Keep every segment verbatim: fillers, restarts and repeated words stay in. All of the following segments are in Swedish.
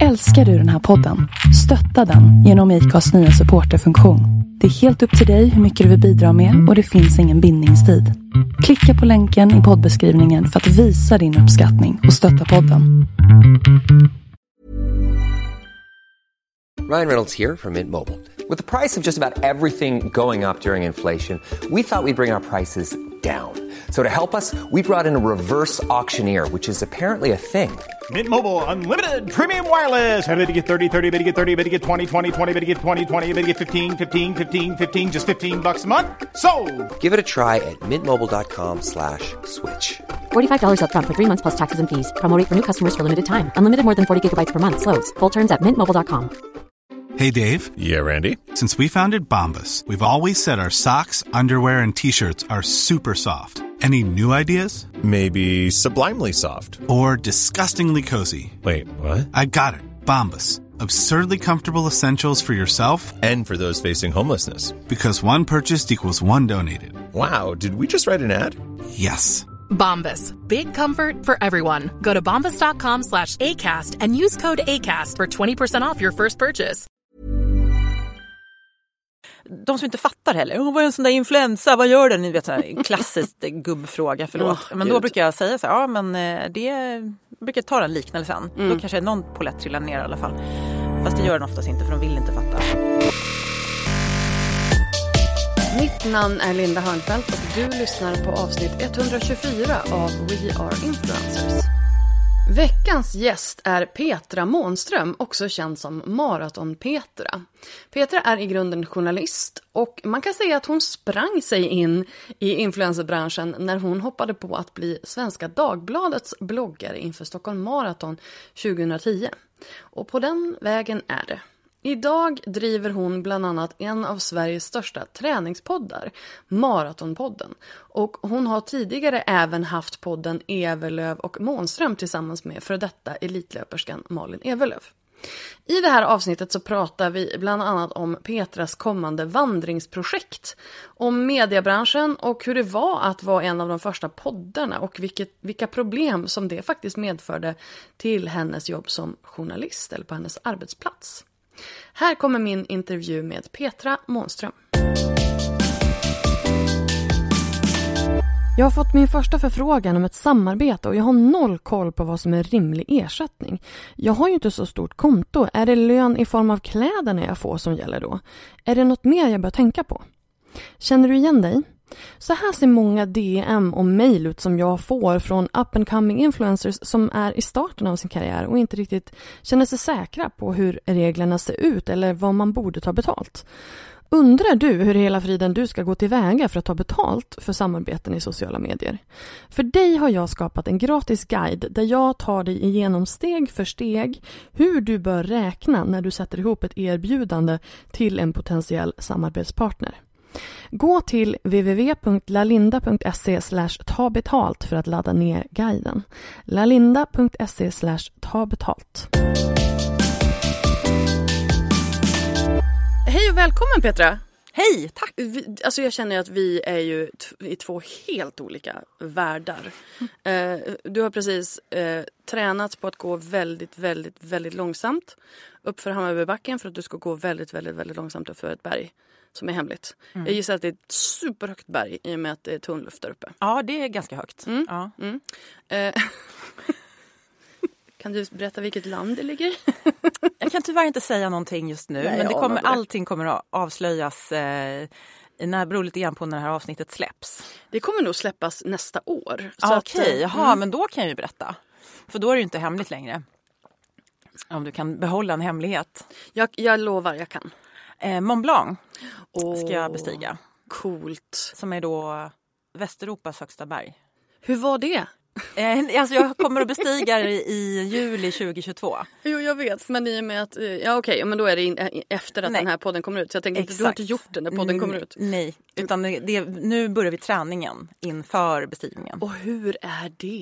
Älskar du den här podden? Stötta den genom I C A:s nya supporterfunktion. Det är helt upp till dig hur mycket du vill bidra med och det finns ingen bindningstid. Klicka på länken i poddbeskrivningen för att visa din uppskattning och stötta podden. Ryan Reynolds here from Mint Mobile. With the price of just about everything going up during inflation, we thought we'd bring our prices down. So to help us, we brought in a reverse auctioneer, which is apparently a thing. Mint Mobile Unlimited Premium Wireless. How to get thirty, thirty, how to get thirty, how to get twenty, twenty, twenty, how to get twenty, twenty, how to get fifteen, fifteen, fifteen, fifteen, just fifteen bucks a month? Sold! Give it a try at mintmobile.com slash switch. forty-five dollars up front for three months plus taxes and fees. Promo rate for new customers for limited time. Unlimited more than forty gigabytes per month. Slows full terms at mint mobile dot com. Hey, Dave. Yeah, Randy. Since we founded Bombas, we've always said our socks, underwear, and T-shirts are super soft. Any new ideas? Maybe sublimely soft. Or disgustingly cozy. Wait, what? I got it. Bombas. Absurdly comfortable essentials for yourself and for those facing homelessness. Because one purchased equals one donated. Wow, did we just write an ad? Yes. Bombas. Big comfort for everyone. Go to bombas.com slash ACAST and use code ACAST for twenty percent off your first purchase. De som inte fattar heller, oh, vad är en sån där influensa, vad gör den? Ni vet, en klassisk gubbfråga, förlåt. Oh, men då Gud. brukar jag säga så här, ja men det jag brukar ta en liknelse sen. Mm. Då kanske någon polett trillar ner i alla fall. Fast det gör den oftast inte, för de vill inte fatta. Mitt namn är Linda Hörnfeldt och du lyssnar på avsnitt etthundratjugofyra av We Are Influencers. Veckans gäst är Petra Månström, också känd som Maraton-Petra. Petra är i grunden journalist och man kan säga att hon sprang sig in i influencerbranschen när hon hoppade på att bli Svenska Dagbladets bloggare inför Stockholm Marathon tjugohundratio. Och på den vägen är det. Idag driver hon bland annat en av Sveriges största träningspoddar, Maratonpodden. Och hon har tidigare även haft podden Evelöv och Månström tillsammans med för detta elitlöperskan Malin Evelöv. I det här avsnittet så pratar vi bland annat om Petras kommande vandringsprojekt, om mediebranschen och hur det var att vara en av de första poddarna och vilket, vilka problem som det faktiskt medförde till hennes jobb som journalist eller på hennes arbetsplats. Här kommer min intervju med Petra Månström. Jag har fått min första förfrågan om ett samarbete och jag har noll koll på vad som är rimlig ersättning. Jag har ju inte så stort konto. Är det lön i form av kläderna jag får som gäller då? Är det något mer jag bör tänka på? Känner du igen dig? Så här ser många D M och mejl ut som jag får från up and coming influencers som är i starten av sin karriär och inte riktigt känner sig säkra på hur reglerna ser ut eller vad man borde ta betalt. Undrar du hur hela friden du ska gå tillväga för att ta betalt för samarbeten i sociala medier? För dig har jag skapat en gratis guide där jag tar dig igenom steg för steg hur du bör räkna när du sätter ihop ett erbjudande till en potentiell samarbetspartner. Gå till www punkt lalinda punkt se slash ta betalt för att ladda ner guiden. lalinda punkt se slash ta betalt. Hej och välkommen Petra. Hej, tack. Vi, alltså jag känner att vi är ju t- i två helt olika världar. Mm. Eh, du har precis eh, tränat på att gå väldigt, väldigt, väldigt långsamt uppför Hammarbybacken för att du ska gå väldigt, väldigt, väldigt långsamt uppför ett berg som är hemligt. Mm. Jag gissar att det är ett superhögt berg i och med att det är tunnluft där uppe. Ja, det är ganska högt. Mm. Ja. Mm. Eh, kan du berätta vilket land det ligger? Jag kan tyvärr inte säga någonting just nu. Nej, men det kommer, allting kommer att avslöjas eh, när, beror lite grann på när det här avsnittet släpps. Det kommer nog släppas nästa år. Ah, Okej, okay. Jaha, mm. men då kan jag ju berätta. För då är det ju inte hemligt längre. Om du kan behålla en hemlighet. Jag, jag lovar, jag kan. Eh, Mont Blanc oh, ska jag bestiga. Coolt. Som är då Västeuropas högsta berg. Hur var det? Eh, alltså jag kommer att bestiga i, i juli tjugohundratjugotvå. Jo, jag vet. Men i och med att, ja okej, okay, men då är det in, efter att nej. Den här podden kommer ut. Så jag tänker inte, du har inte gjort den när podden kommer ut. Nej, utan det, det, nu börjar vi träningen inför bestigningen. Och hur är det?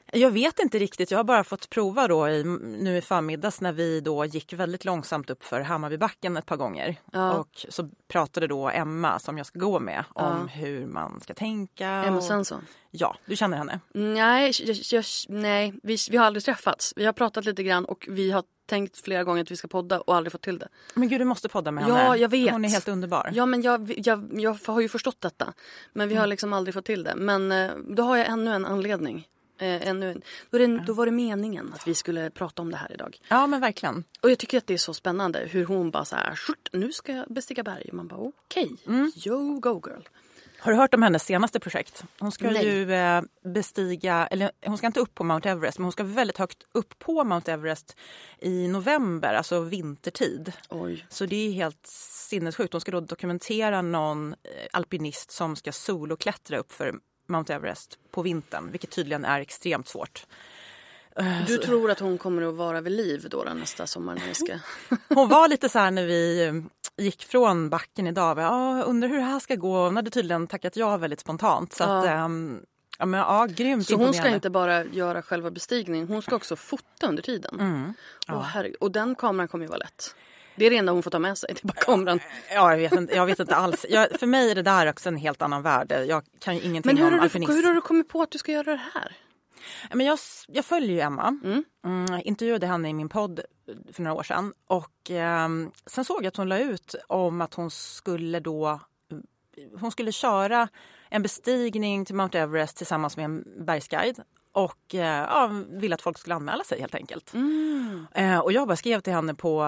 Jag vet inte riktigt. Jag har bara fått prova då i, nu i förmiddags när vi då gick väldigt långsamt upp för Hammarbybacken ett par gånger. Ja. Och så pratade då Emma som jag ska gå med om ja. hur man ska tänka. Emma och... Svensson? Ja, du känner henne? Nej, jag, jag, nej vi, vi har aldrig träffats. Vi har pratat lite grann och vi har tänkt flera gånger att vi ska podda och aldrig fått till det. Men gud, du måste podda med henne. Ja, jag vet. Hon är helt underbar. Ja, men jag, jag, jag har ju förstått detta. Men vi har liksom aldrig fått till det. Men då har jag ännu en anledning. Eh, ännu, då, är det, då var det meningen att vi skulle prata om det här idag. Ja, men verkligen. Och jag tycker att det är så spännande hur hon bara så här, nu ska jag bestiga berg. Man bara okej, okay. mm. yo go girl. Har du hört om hennes senaste projekt? Hon ska Nej. ju eh, bestiga, eller hon ska inte upp på Mount Everest, men hon ska väldigt högt upp på Mount Everest i november, alltså vintertid. Oj. Så det är helt sinnessjukt. Hon ska då dokumentera någon alpinist som ska soloklättra upp för Mount Everest på vintern, vilket tydligen är extremt svårt. Du så... tror att hon kommer att vara vid liv då den nästa sommar när vi ska... Hon var lite så här när vi gick från backen idag. Ja, undrar hur det här ska gå. Hon hade tydligen tackat ja väldigt spontant. Så ja. att, um, ja, men, ja, grymt så hon ska inte bara göra själva bestigning, hon ska också fota under tiden. Mm. Ja. Och, herre, och den kameran kommer ju vara lätt. Det är det enda hon får ta med sig, det är bara kameran. Ja, jag vet inte, jag vet inte alls. Jag, för mig är det där också en helt annan värld. Jag kan ju ingenting Men hur om alpinism. Men hur har du kommit på att du ska göra det här? Men jag, jag följer ju Emma. Mm. Mm, intervjuade henne i min podd för några år sedan. Och eh, sen såg jag att hon la ut om att hon skulle då... Hon skulle köra en bestigning till Mount Everest tillsammans med en bergsguide. Och eh, ja, ville att folk skulle anmäla sig helt enkelt. Mm. Eh, och jag bara skrev till henne på...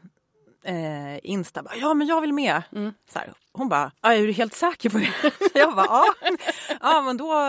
Eh, Insta, bara, ja men jag vill med. Mm. Så här, hon bara, är du helt säker på det? Jag bara, ja. Ja men då,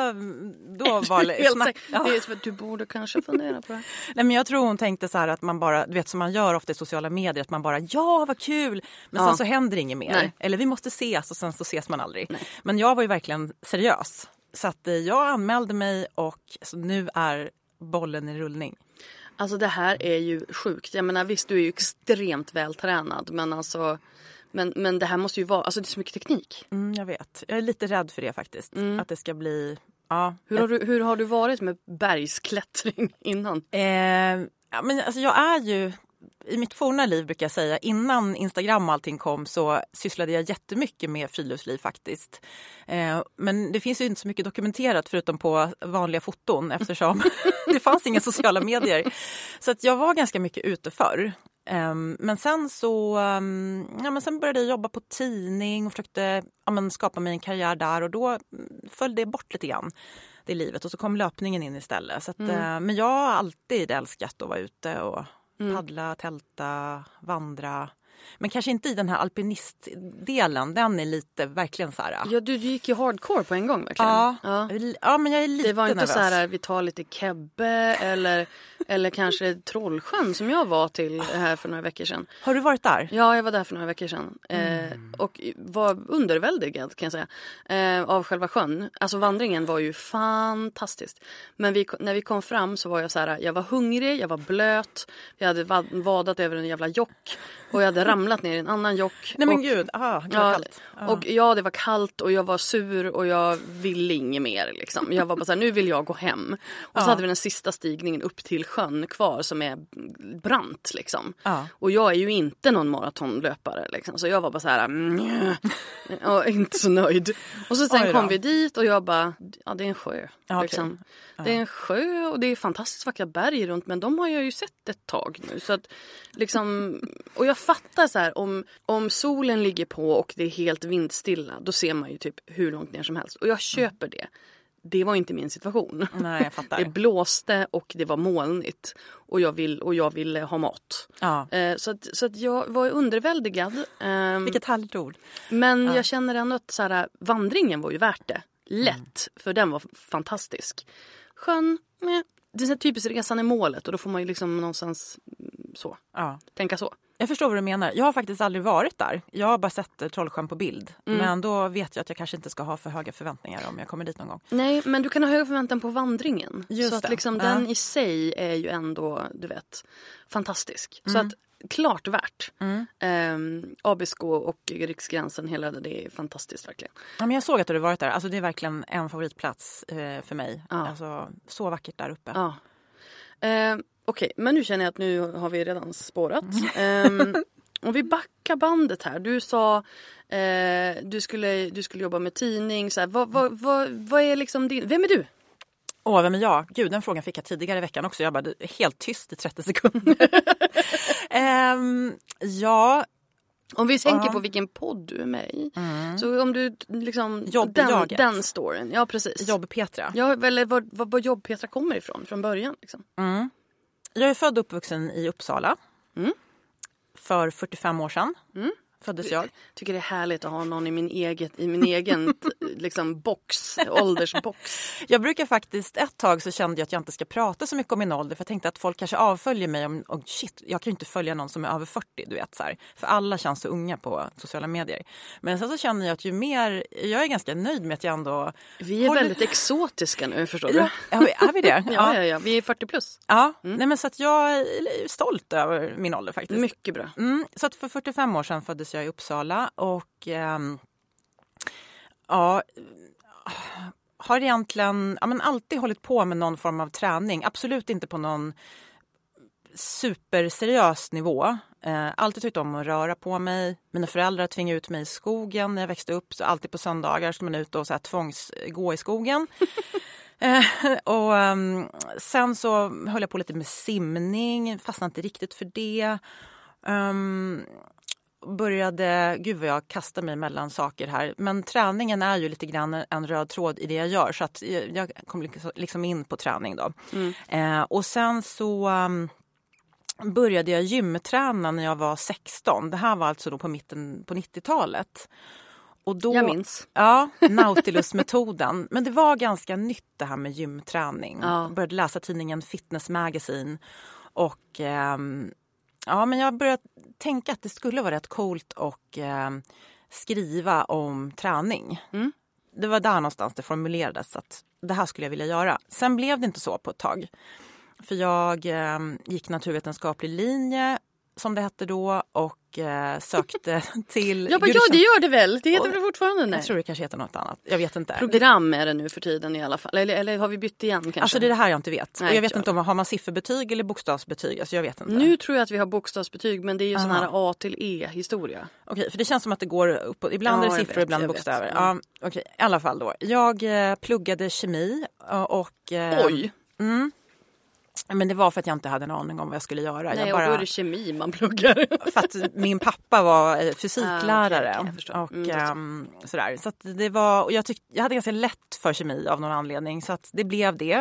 då var det snack, ja. Det är så att du borde kanske fundera på det. Nej men jag tror hon tänkte så här att man bara, du vet som man gör ofta i sociala medier, att man bara, ja vad kul. Men ja. sen så händer inget mer. Nej. Eller vi måste ses och sen så ses man aldrig. Nej. Men jag var ju verkligen seriös. Så att jag anmälde mig och så nu är bollen i rullning. Alltså det här är ju sjukt. Jag menar visst, du är ju extremt vältränad. Men alltså, men, men det här måste ju vara, alltså det är så mycket teknik. Mm, jag vet. Jag är lite rädd för det faktiskt. Mm. Att det ska bli, ja. Hur har, du, hur har du varit med bergsklättring innan? Eh, ja, men alltså jag är ju, i mitt forna liv brukar jag säga, innan Instagram och allting kom så sysslade jag jättemycket med friluftsliv faktiskt. Eh, men det finns ju inte så mycket dokumenterat förutom på vanliga foton eftersom det fanns inga sociala medier. Så att jag var ganska mycket ute förr. Eh, men sen så um, ja, men sen började jag jobba på tidning och försökte ja, men skapa mig en karriär där och då föll det bort lite grann. Det livet och så kom löpningen in istället. Så att, mm. eh, men jag har alltid älskat att vara ute och Mm. paddla, tälta, vandra. Men kanske inte i den här alpinistdelen. Den är lite verkligen så här. Ja, du, du gick ju hardcore på en gång verkligen. Ja, ja. ja men jag är lite Det var inte nervös. Så här, vi tar lite Kebbe eller, eller kanske Trollsjön som jag var till här för några veckor sedan. Har du varit där? Ja, jag var där för några veckor sedan. Mm. Eh, och var underväldigad kan jag säga. Eh, av själva sjön. Alltså vandringen var ju fantastiskt. Men vi, när vi kom fram så var jag så här, jag var hungrig, jag var blöt. Jag hade vadat över en jävla jock. Och jag hade ramlat ner i en annan jock. Nej men och, gud, aha, det ja, var kallt. Aha. Och ja, det var kallt och jag var sur och jag ville inget mer liksom. Jag var bara så här, nu vill jag gå hem. Och så ja. hade vi den sista stigningen upp till sjön kvar som är brant liksom. Ja. Och jag är ju inte någon maratonlöpare liksom. Så jag var bara så här, mm, och inte så nöjd. Och så sen kom vi dit och jag bara, ja det är en sjö. Ja, liksom. okay. Ja. Det är en sjö och det är fantastiskt vackra berg runt, men de har jag ju sett ett tag nu. Så att liksom, och jag fattar så här, om, om solen ligger på och det är helt vindstilla, då ser man ju typ hur långt ner som helst. Och jag köper mm. det. Det var inte min situation. Nej, jag fattar. Det blåste och det var molnigt. Och jag, vill, och jag ville ha mat. Ja. Eh, så att, så att jag var underväldigad. Eh, Vilket härligt ord. Men ja. jag känner ändå att så här, vandringen var ju värt det. Lätt, mm. för den var fantastisk. Sjön, eh, det är så typiskt resan är målet. Och då får man ju liksom någonstans så, ja. tänka så. Jag förstår vad du menar. Jag har faktiskt aldrig varit där. Jag har bara sett Trollsjön på bild. Mm. Men då vet jag att jag kanske inte ska ha för höga förväntningar om jag kommer dit någon gång. Nej, men du kan ha höga förväntningar på vandringen. Just så att det. liksom ja. den i sig är ju ändå, du vet, fantastisk. Mm. Så att klart värt. Mm. Um, Abisko och Riksgränsen, hela det, det är fantastiskt verkligen. Ja, men jag såg att du hade varit där. Alltså, det är verkligen en favoritplats eh, för mig. Ja. Alltså, så vackert där uppe. Ja. Uh, Okej, okay, men nu känner jag att nu har vi redan spårat. Um, om vi backar bandet här. Du sa uh, du, skulle, du skulle jobba med tidning. Så här, vad, vad, vad, vad är liksom din... Vem är du? Åh, vem är jag? Gud, den frågan fick jag tidigare i veckan också. Jag bara, helt tyst i trettio sekunder. um, ja... Om vi tänker uh-huh. på vilken podd du är med i. Mm. Så om du liksom... Jobbjaget. Den, den storyn. Ja, precis. Jobb-Petra. Ja, eller var, var, var Jobb-Petra kommer ifrån från början. Liksom. Mm. Jag är född och uppvuxen i Uppsala. Mm. För fyrtiofem år sedan. Mm. Föddes jag. Jag tycker det är härligt att ha någon i min, eget, i min egen liksom, box, åldersbox. Jag brukar faktiskt, ett tag så kände jag att jag inte ska prata så mycket om min ålder. För jag tänkte att folk kanske avföljer mig om, och shit, jag kan ju inte följa någon som är över fyrtio, du vet så här. För alla känns så unga på sociala medier. Men sen så känner jag att ju mer, jag är ganska nöjd med att jag ändå... Vi är håller... väldigt exotiska nu, förstår du? Ja, är vi det? ja, ja, ja, vi är fyrtio plus. Ja, mm. Nej, men så att jag är stolt över min ålder faktiskt. Mycket bra. Mm, så att för fyrtiofem år sedan föddes jag i Uppsala. Och ähm, ja, har egentligen ja, men alltid hållit på med någon form av träning. Absolut inte på någon superseriös nivå. Eh, alltid tyckt om att röra på mig. Mina föräldrar tvingade ut mig i skogen när jag växte upp. Så alltid på söndagar ska man ut och så här tvångs gå i skogen. eh, och um, sen så höll jag på lite med simning. Fastnade inte riktigt för det. Um, började, gud vad jag kastar mig mellan saker här, men träningen är ju lite grann en röd tråd i det jag gör, så att jag, jag kom liksom in på träning då. Mm. Eh, och sen så um, började jag gymträna när jag var sexton. Det här var alltså då på mitten på nittiotalet. Och då, jag minns. Ja, Nautilus-metoden. Men det var ganska nytt det här med gymträning. Ja. Jag började läsa tidningen Fitness Magazine och um, ja, men jag började tänka att det skulle vara rätt coolt att eh, skriva om träning. Mm. Det var där någonstans det formulerades att det här skulle jag vilja göra. Sen blev det inte så på ett tag. För jag eh, gick naturvetenskaplig linje som det hette då och eh, sökte till... ja, men ja, det gör det väl. Det heter det fortfarande? Nej. Jag tror det kanske heter något annat. Jag vet inte. Program är det nu för tiden i alla fall. Eller, eller har vi bytt igen kanske? Alltså det är det här jag inte vet. Nej, och jag vet klart. inte om har man sifferbetyg eller bokstavsbetyg. Alltså jag vet inte. Nu tror jag att vi har bokstavsbetyg, men det är ju Aha. sån här A till E historia. Okej, för det känns som att det går upp. Ibland ja, är det siffror, vet, ibland bokstäver. Vet, ja. Ja, okej, i alla fall då. Jag eh, pluggade kemi och... Eh, Oj! Mm, men det var för att jag inte hade en aning om vad jag skulle göra. Nej, jag bara, och då är det kemi man pluggar. För att min pappa var fysiklärare. Ah, okay, okay, och mm, um, sådär. Så att det var, och jag, tyck, jag hade ganska lätt för kemi av någon anledning. Så att det blev det.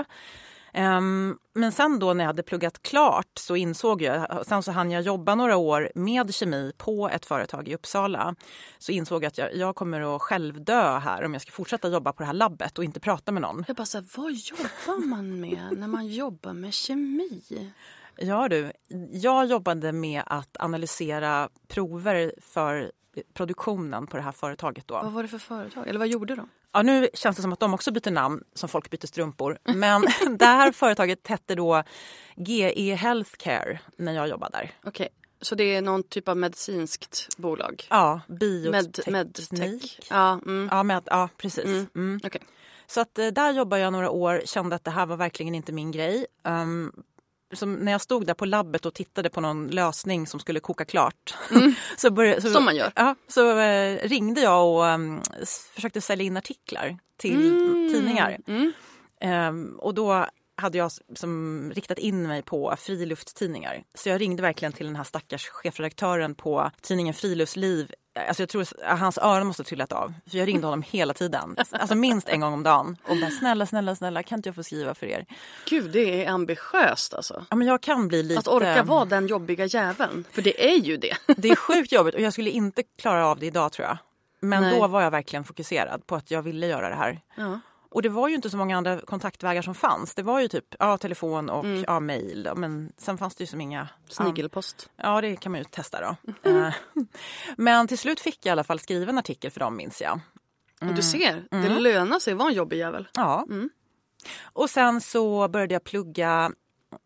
Um, men sen då när jag hade pluggat klart så insåg jag, sen så hann jag jobba några år med kemi på ett företag i Uppsala. Så insåg jag att jag, jag kommer att självdö här om jag ska fortsätta jobba på det här labbet och inte prata med någon. Jag bara så här, vad jobbar man med när man jobbar med kemi? Ja du, jag jobbade med att analysera prover för produktionen på det här företaget då. Vad var det för företag? Eller vad gjorde de? Ja, nu känns det som att de också byter namn som folk byter strumpor. Men det här företaget hette då G E Healthcare när jag jobbade där. Okej, okay. Så det är någon typ av medicinskt bolag? Ja, bioteknik. Med, medtech. Ja, mm. ja, med, ja, precis. Mm. Mm. Okay. Så att där jobbade jag några år, kände att det här var verkligen inte min grej. Um, Som när jag stod där på labbet och tittade på någon lösning som skulle koka klart. Mm. så började, så, som man gör. Ja, så eh, ringde jag och um, försökte sälja in artiklar till mm. tidningar. Mm. Um, och då hade jag som riktat in mig på friluftstidningar. Så jag ringde verkligen till den här stackars chefredaktören på tidningen Friluftsliv. Alltså jag tror att hans öron måste ha trillat av. För jag ringde honom hela tiden. Alltså minst en gång om dagen. Och bara, snälla, snälla, snälla, kan inte jag få skriva för er? Gud, det är ambitiöst alltså. Ja, men jag kan bli lite... Att orka vara den jobbiga jäveln. För det är ju det. Det är sjukt jobbigt och jag skulle inte klara av det idag tror jag. Men Nej. Då var jag verkligen fokuserad på att jag ville göra det här. Ja. Och det var ju inte så många andra kontaktvägar som fanns. Det var ju typ ja, telefon och mm. ja, mejl. Men sen fanns det ju som inga... Snigelpost. Ja, det kan man ju testa då. Mm. Men till slut fick jag i alla fall skriva en artikel för dem, minns jag. Mm. Och du ser, det mm. lönar sig att vara en jobbig jävel. Ja. Mm. Och sen så började jag plugga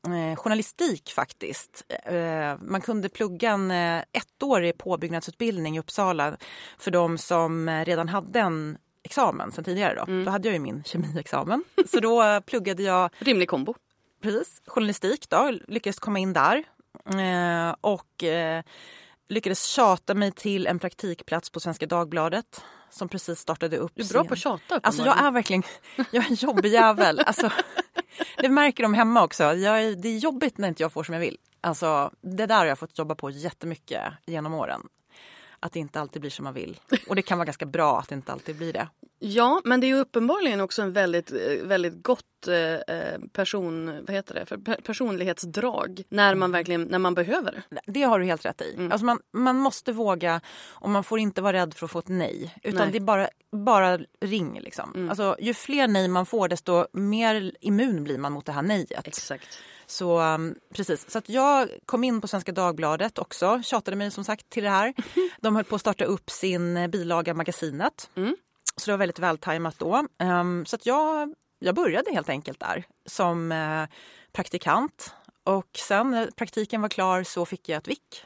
eh, journalistik faktiskt. Eh, man kunde plugga en eh, ettårig påbyggnadsutbildning i Uppsala för de som eh, redan hade en examen sedan tidigare. Då, mm. då hade jag ju min kemiexamen. Så då eh, pluggade jag... Rimlig kombo. Precis, journalistik då. Lyckades komma in där. Eh, och eh, lyckades tjata mig till en praktikplats på Svenska Dagbladet som precis startade upp. Du är bra på att tjata. Alltså jag är verkligen, jag är en jobbig jävel. Alltså, det märker de hemma också. Jag är, det är jobbigt när inte jag får som jag vill. Alltså, det där har jag fått jobba på jättemycket genom åren. Att det inte alltid blir som man vill. Och det kan vara ganska bra att det inte alltid blir det. Ja, men det är ju uppenbarligen också en väldigt, väldigt gott eh, person, vad heter det, för personlighetsdrag när man verkligen, när man behöver det. Det har du helt rätt i. Mm. Alltså man, man måste våga och man får inte vara rädd för att få ett nej. Utan nej. Det är bara, bara ring liksom. Mm. Alltså, ju fler nej man får desto mer immun blir man mot det här nejet. Exakt. Så um, precis, så att jag kom in på Svenska Dagbladet också, tjatade mig som sagt till det här. De höll på att starta upp sin bilaga Magasinet. Mm. Så det var väldigt vältajmat då. Um, så att jag, jag började helt enkelt där som uh, praktikant. Och sen när praktiken var klar så fick jag ett vick.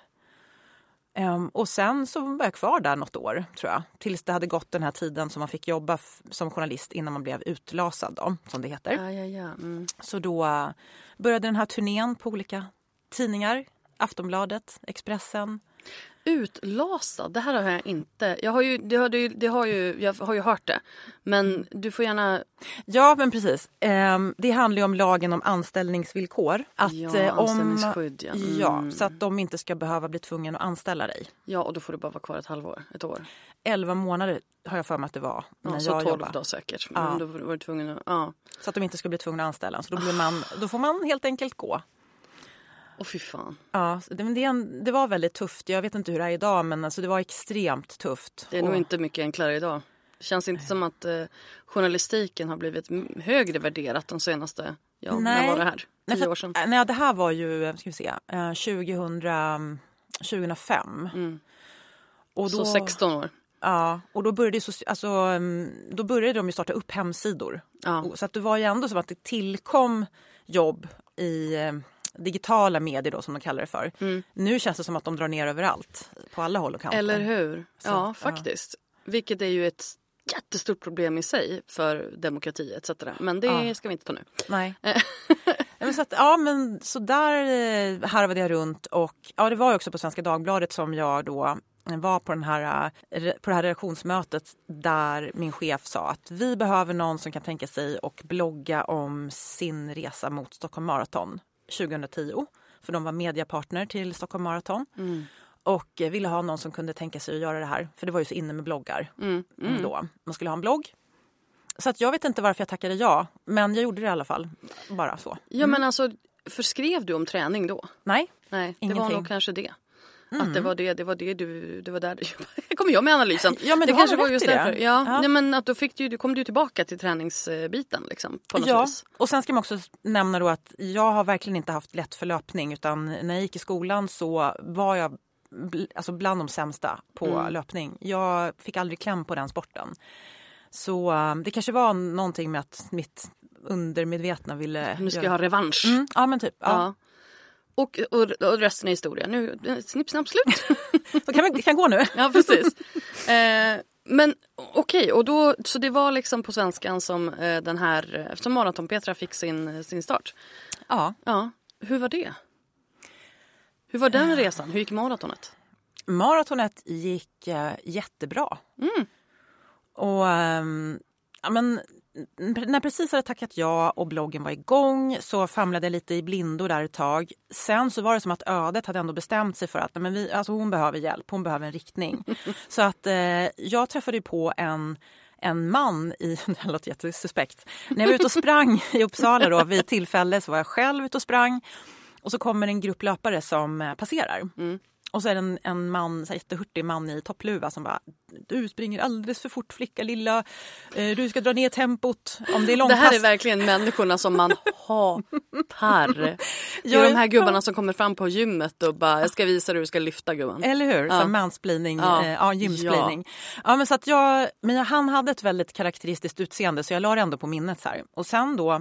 Um, och sen så var jag kvar där något år, tror jag. Tills det hade gått den här tiden som man fick jobba f- som journalist innan man blev utlasad då, som det heter. Ja, ja, ja. Mm. Så då uh, började den här turnén på olika tidningar. Aftonbladet, Expressen. Utlasad, det här har jag inte. Jag har ju, det har, det har ju, jag har ju hört det. Men du får gärna... Ja, men precis. Um, det handlar ju om lagen om anställningsvillkor. Att, ja, eh, anställningsskydd. Ja. Mm. ja, så att de inte ska behöva bli tvungna att anställa dig. Ja, och då får du bara vara kvar ett halvår, ett år. Elva månader har jag för mig att det var när ja, jag så tolv jobbade. Då säkert. Ja. Men då var du tvungen att... Ja. Så att de inte ska bli tvungna att anställa. Så då, blir man, då får man helt enkelt gå. Åh, fy fan. Ja, det, det, det var väldigt tufft. Jag vet inte hur det är idag, men alltså det var extremt tufft. Det är och... nog inte mycket enklare idag. Det känns inte som att eh, journalistiken har blivit högre värderat de senaste, ja, när var det här? Tio nej, år sedan. Nej, det här var ju, ska vi se, eh, tjugohundra, tjugohundrafem. Mm. Och då, så sexton år. Ja, och då började, alltså, då började de ju starta upp hemsidor. Ja. Så att det var ju ändå som att det tillkom jobb i... digitala medier då, som de kallar det för. Mm. Nu känns det som att de drar ner överallt. På alla håll och kanter. Eller hur? Så, ja, faktiskt. Ja. Vilket är ju ett jättestort problem i sig för demokrati et cetera. Men det ja. ska vi inte ta nu. Nej. men så att, ja, men så där harvade jag runt. Och ja, det var ju också på Svenska Dagbladet som jag då var på, den här, på det här redaktionsmötet där min chef sa att vi behöver någon som kan tänka sig och blogga om sin resa mot Stockholm Marathon tjugohundratio, för de var mediapartner till Stockholm Marathon. Mm. Och ville ha någon som kunde tänka sig att göra det här. För det var ju så inne med bloggar mm. Mm. då. Man skulle ha en blogg. Så att jag vet inte varför jag tackade ja. Men jag gjorde det i alla fall. Bara så. Mm. Ja, men alltså, förskrev du om träning då? Nej, Nej, det ingenting. var nog kanske det. Mm. Att det var det, det var det du, det var där du kommer jag med analysen. Ja, men det kanske var just det. därför. Ja, ja. Nej, men att då fick du, du kom du tillbaka till träningsbiten liksom, på något ja. vis. Och sen ska man också nämna då att jag har verkligen inte haft lätt för löpning, utan när jag gick i skolan så var jag alltså bland de sämsta på mm. löpning. Jag fick aldrig kläm på den sporten. Så det kanske var någonting med att mitt undermedvetna ville... Nu ska göra... jag ha revansch. Mm. Ja, men typ. Ja. Ja. Och, och, och resten är historia. Nu, snipp, snapp, slut. Så kan vi kan gå nu. Ja, precis. Eh, men okej, okay, och då, så det var liksom på Svenskan som eh, den här, eftersom Maraton Petra fick sin, sin start. Ja. Ja. Hur var det? Hur var den resan? Hur gick maratonet? Maratonet gick eh, jättebra. Mm. Och ähm, ja, men när jag precis hade tackat ja och bloggen var igång så famlade jag lite i blindo där ett tag. Sen så var det som att ödet hade ändå bestämt sig för att men vi, alltså hon behöver hjälp, hon behöver en riktning. Så att eh, jag träffade på en, en man i, det låter jättesuspekt, när jag var ute och sprang i Uppsala då, vid tillfälle så var jag själv ute och sprang. Och så kommer en grupp löpare som eh, passerar. Mm. Och så är det en, en man, så jättehurtig man i toppluva som bara, du springer alldeles för fort flicka lilla, eh, du ska dra ner tempot om det är långpass. Det här är verkligen människorna som man hatar. Det är de här gubbarna som kommer fram på gymmet och bara, jag ska visa dig hur du ska lyfta gubben. Eller hur? Ja. Mansplaining, ja. Eh, ja, gymsplaining. Ja. Ja, men så att jag, men han hade ett väldigt karaktäristiskt utseende så jag la det ändå på minnet så här. Och sen då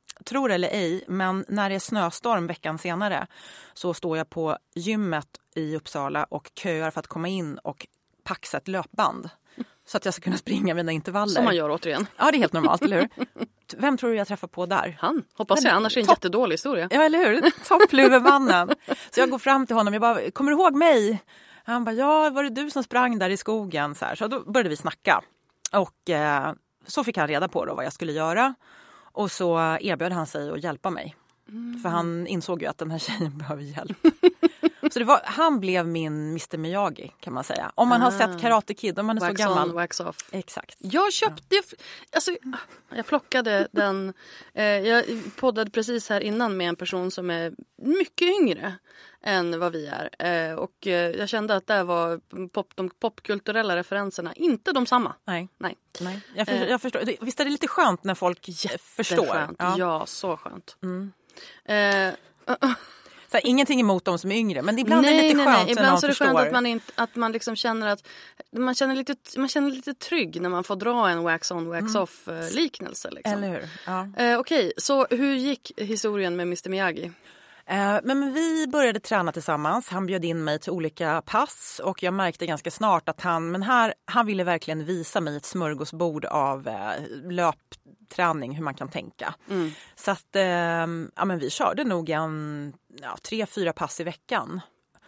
tror eller ej, men när det är snöstorm veckan senare så står jag på gymmet i Uppsala och köar för att komma in och paxa ett löpband. Så att jag ska kunna springa mina intervaller. Som man gör återigen. Ja, det är helt normalt, eller hur? Vem tror du jag träffar på där? Han, hoppas jag, annars är det en Topp. jättedålig historia. Ja, eller hur? Toppluvermannen. Så jag går fram till honom, jag bara, kommer du ihåg mig? Han bara, ja, var det du som sprang där i skogen? Så, här. Så då började vi snacka. Och eh, så fick han reda på då vad jag skulle göra. Och så erbjöd han sig att hjälpa mig. Mm. För han insåg ju att den här tjejen behöver hjälp. Så det var, han blev min mister Miyagi, kan man säga. Om man ah. har sett Karate Kid, om man är wax så gammal. On, wax off. Exakt. Jag köpte, ja. alltså, jag plockade den, eh, jag poddade precis här innan med en person som är mycket yngre än vad vi är. Eh, och eh, jag kände att där var pop, de popkulturella referenserna inte de samma. Nej. Nej. Nej. Jag, för, jag förstår. Visst är det lite skönt när folk förstår? Ja. ja, så skönt. Mm. Eh, uh, Så här, ingenting emot de som är yngre, men ibland nej, är det lite nej, skönt nej. Ibland så är det förstår. skönt att man, inte, att man liksom känner att man känner, lite, man känner lite trygg när man får dra en wax on, wax mm. off liknelse. Liksom. Eller hur? Ja. Eh, Okej, okay. Så hur gick historien med mister Miyagi? Eh, men vi började träna tillsammans. Han bjöd in mig till olika pass och jag märkte ganska snart att han, men här, han ville verkligen visa mig ett smörgåsbord av eh, löpträning, hur man kan tänka. Mm. Så att eh, ja, men vi körde nog en ja, tre, fyra pass i veckan.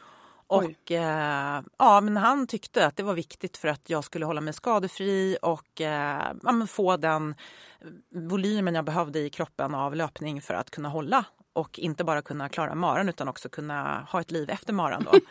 Och eh, ja, men han tyckte att det var viktigt för att jag skulle hålla mig skadefri och eh, ja, men få den volymen jag behövde i kroppen av löpning för att kunna hålla. Och inte bara kunna klara maran utan också kunna ha ett liv efter maran då.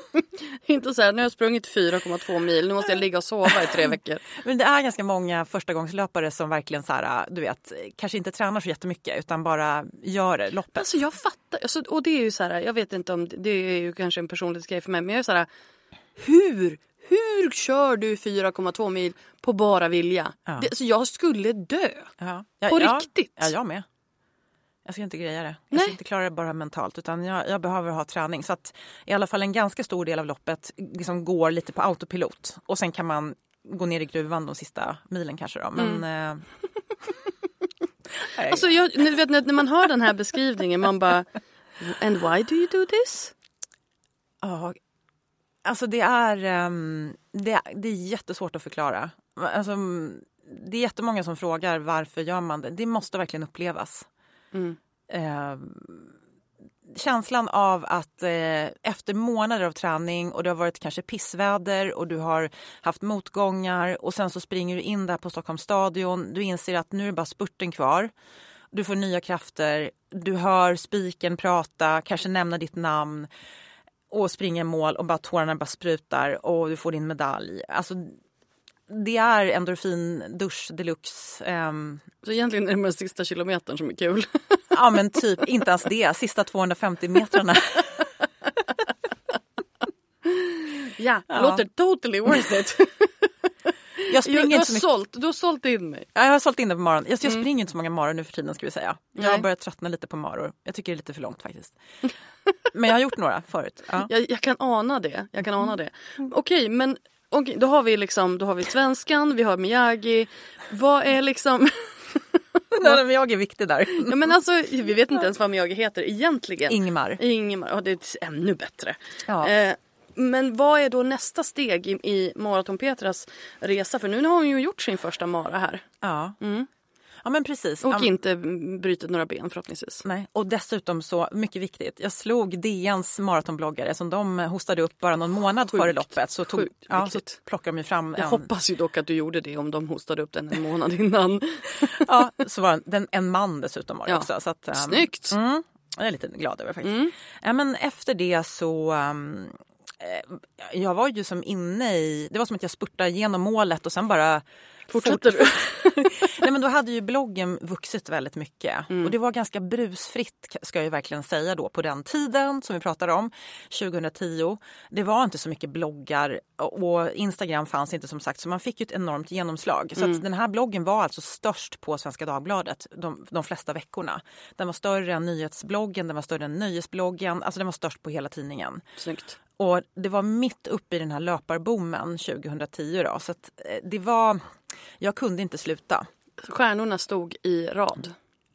Inte så här, nu har jag sprungit fyra komma två mil, nu måste jag ligga och sova i tre veckor. Men det är ganska många förstagångslöpare som verkligen så här, du vet, kanske inte tränar så jättemycket utan bara gör loppet. Alltså jag fattar, alltså, och det är ju så här, jag vet inte om, det är ju kanske en personlighetsgrej för mig, men jag är så här, hur, hur kör du fyra komma två mil på bara vilja? Ja. Det, alltså jag skulle dö. Ja. På ja, riktigt. Ja, jag med. Jag ska inte greja det. Jag ska inte klara det bara mentalt utan jag, jag behöver ha träning. Så att i alla fall en ganska stor del av loppet liksom går lite på autopilot. Och sen kan man gå ner i gruvan de sista milen kanske då. Men... Mm. Eh, alltså jag, ni vet, när man hör den här beskrivningen man bara, and why do you do this? Ja, alltså det är, um, det, det är jättesvårt att förklara. Alltså, det är jättemånga som frågar varför gör man det. Det måste verkligen upplevas. Mm. Eh, känslan av att eh, efter månader av träning och det har varit kanske pissväder och du har haft motgångar och sen så springer du in där på Stockholms stadion, du inser att nu är det bara spurten kvar, du får nya krafter, du hör spiken prata, kanske nämna ditt namn och springer mål och bara tårarna bara sprutar och du får din medalj. Alltså det är endorfin dusch deluxe. Um... Så egentligen är det den sista kilometern som är kul. Ja men typ, inte ens det. Sista tvåhundrafemtio metrarna. Ja, ja, låter totally worth it. Jag springer jag, inte jag så mycket. sålt, du har sålt in mig. Ja, jag har sålt in det på morgonen. Jag, jag Mm. springer inte så många morgon nu för tiden ska vi säga. Jag har börjat tröttna lite på morgon. Jag tycker det är lite för långt faktiskt. Men jag har gjort några förut. Ja. Jag, jag kan ana det. Jag kan ana det. Okej, men okej, då har vi liksom, då har vi svenskan, vi har Miyagi. Vad är liksom... Nej, Miyagi är viktig där. Ja, men alltså, vi vet inte ens vad Miyagi heter egentligen. Ingmar. Ingmar, ja, det är ännu bättre. Ja. Eh, men vad är då nästa steg i, i Maraton Petras resa? För nu har hon ju gjort sin första mara här. Ja. Mm. Ja men precis. Och um, inte brutit några ben förhoppningsvis. Nej, och dessutom så mycket viktigt. Jag slog D N:s maratonbloggare som de hostade upp bara någon månad Sjukt. före loppet. Så, tog, ja, så plockade de ju fram Jag en... hoppas ju dock att du gjorde det om de hostade upp den en månad innan. Ja, så var den en man dessutom var det ja. också. Så att, um, Snyggt! Mm, jag är lite glad över faktiskt. Mm. Ja, men efter det så... Um, jag var ju som inne i... Det var som att jag spurtade igenom målet och sen bara... Fortsätter du? Nej, men då hade ju bloggen vuxit väldigt mycket. Mm. Och det var ganska brusfritt ska jag ju verkligen säga då på den tiden som vi pratade om, tjugohundratio. Det var inte så mycket bloggar och Instagram fanns inte som sagt så man fick ju ett enormt genomslag. Så mm. att den här bloggen var alltså störst på Svenska Dagbladet de, de flesta veckorna. Den var större än nyhetsbloggen, den var större än nöjesbloggen. Alltså den var störst på hela tidningen. Snyggt. Och det var mitt uppe i den här löparboomen tjugohundratio då. Så att det var... Jag kunde inte sluta. Stjärnorna stod i rad.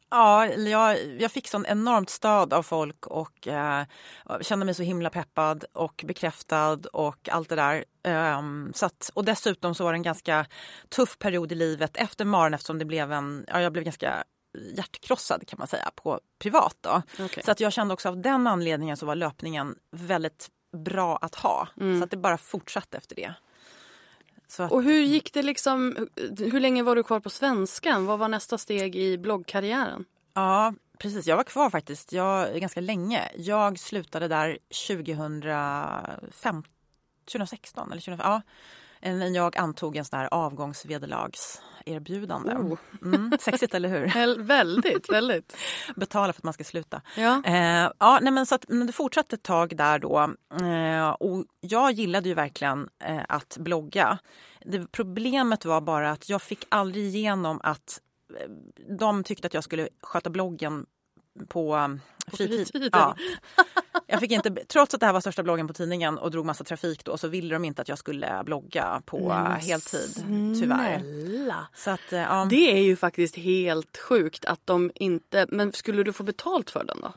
Ja, jag, jag fick sån enormt stöd av folk och eh, kände mig så himla peppad och bekräftad och allt det där. Um, så att, och dessutom så var det en ganska tuff period i livet efter Maren eftersom det blev en, ja, jag blev ganska hjärtkrossad kan man säga på privat då. Okay. Så att jag kände också av den anledningen så var löpningen väldigt bra att ha. Mm. Så att det bara fortsatte efter det. Så att, och hur gick det liksom, hur länge var du kvar på Svenskan? Vad var nästa steg i bloggkarriären? Ja, precis. Jag var kvar faktiskt jag, ganska länge. Jag slutade där tjugohundrafemton, tjugohundrasexton eller tjugohundrafemton, ja. När jag antog en sån här avgångsvederlagserbjudande. Oh. Mm, sexigt, eller hur? väldigt, väldigt. Betala för att man ska sluta. Ja. Eh, ja, nej, men så att, men det fortsatte ett tag där då. Eh, och jag gillade ju verkligen eh, att blogga. Det, problemet var bara att jag fick aldrig igenom att eh, de tyckte att jag skulle sköta bloggen på, på fritid. Ja. Jag fick inte, trots att det här var största bloggen på tidningen och drog massa trafik då, så ville de inte att jag skulle blogga på Nej, heltid, tyvärr. Så att, ja. Det är ju faktiskt helt sjukt att de inte, men skulle du få betalt för den då?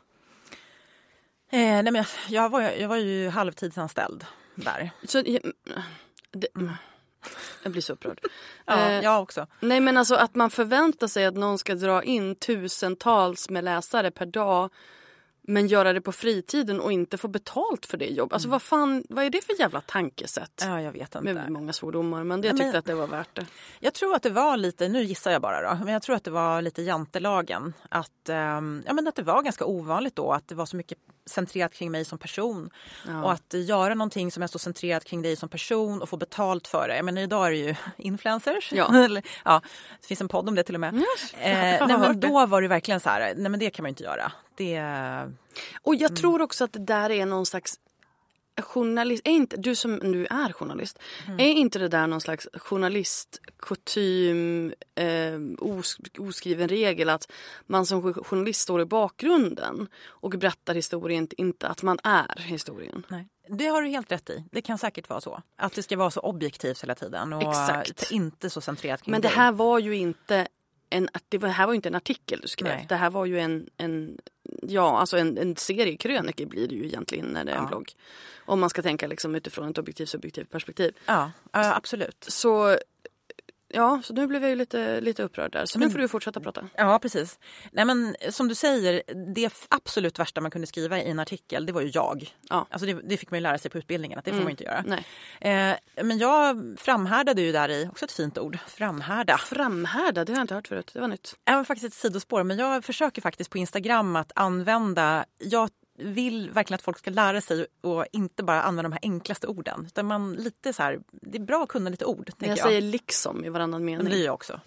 Eh, nej men jag, jag, var, jag var ju halvtidsanställd där. Så, det, jag blir så upprörd. Ja, eh, jag också. Nej men alltså att man förväntar sig att någon ska dra in tusentals med läsare per dag men göra det på fritiden och inte få betalt för det jobb. Alltså mm. vad fan, vad är det för jävla tankesätt? Ja, jag vet inte. Med många svordomar, men det jag tyckte men, att det var värt det. Jag tror att det var lite, nu gissar jag bara då, men jag tror att det var lite jantelagen. Att, um, ja, men att det var ganska ovanligt då, att det var så mycket centrerat kring mig som person. Ja. Och att göra någonting som är så centrerat kring dig som person och få betalt för det. Jag menar, idag är det ju influencers. Ja. Ja, det finns en podd om det till och med. Yes. Eh, nej, men då var det verkligen så här, nej men det kan man inte göra. Det... Och jag mm. tror också att det där är någon slags journalist, är inte, du som nu är journalist, mm. är inte det där någon slags journalistkutym, eh, os, oskriven regel att man som journalist står i bakgrunden och berättar historien, inte att man är historien? Nej. Det har du helt rätt i. Det kan säkert vara så. Att det ska vara så objektivt hela tiden och Exakt. inte så centrerat kring Men det dig. här var ju inte en, det var, här var ju inte en artikel du skrev. Nej. Det här var ju en, en ja, alltså en, en seriekrönika blir det ju egentligen när det är en ja. blogg. Om man ska tänka liksom utifrån ett objektivt subjektivt perspektiv. Ja, ja absolut. Så ja, så nu blev jag ju lite, lite upprörd där. Så nu får du fortsätta prata. Ja, precis. Nej, men som du säger, det absolut värsta man kunde skriva i en artikel, det var ju jag. Ja. Alltså det, det fick man ju lära sig på utbildningen, att det får mm. man inte göra. Nej. Eh, men jag framhärdade ju där i, också ett fint ord, framhärda. Framhärda, det har jag inte hört förut, det var nytt. Det var faktiskt ett sidospår, men jag försöker faktiskt på Instagram att använda, jag vill verkligen att folk ska lära sig och inte bara använda de här enklaste orden. Utan man lite så här, det är bra att kunna lite ord. Jag, jag säger liksom i varannan mening. Men det är jag också.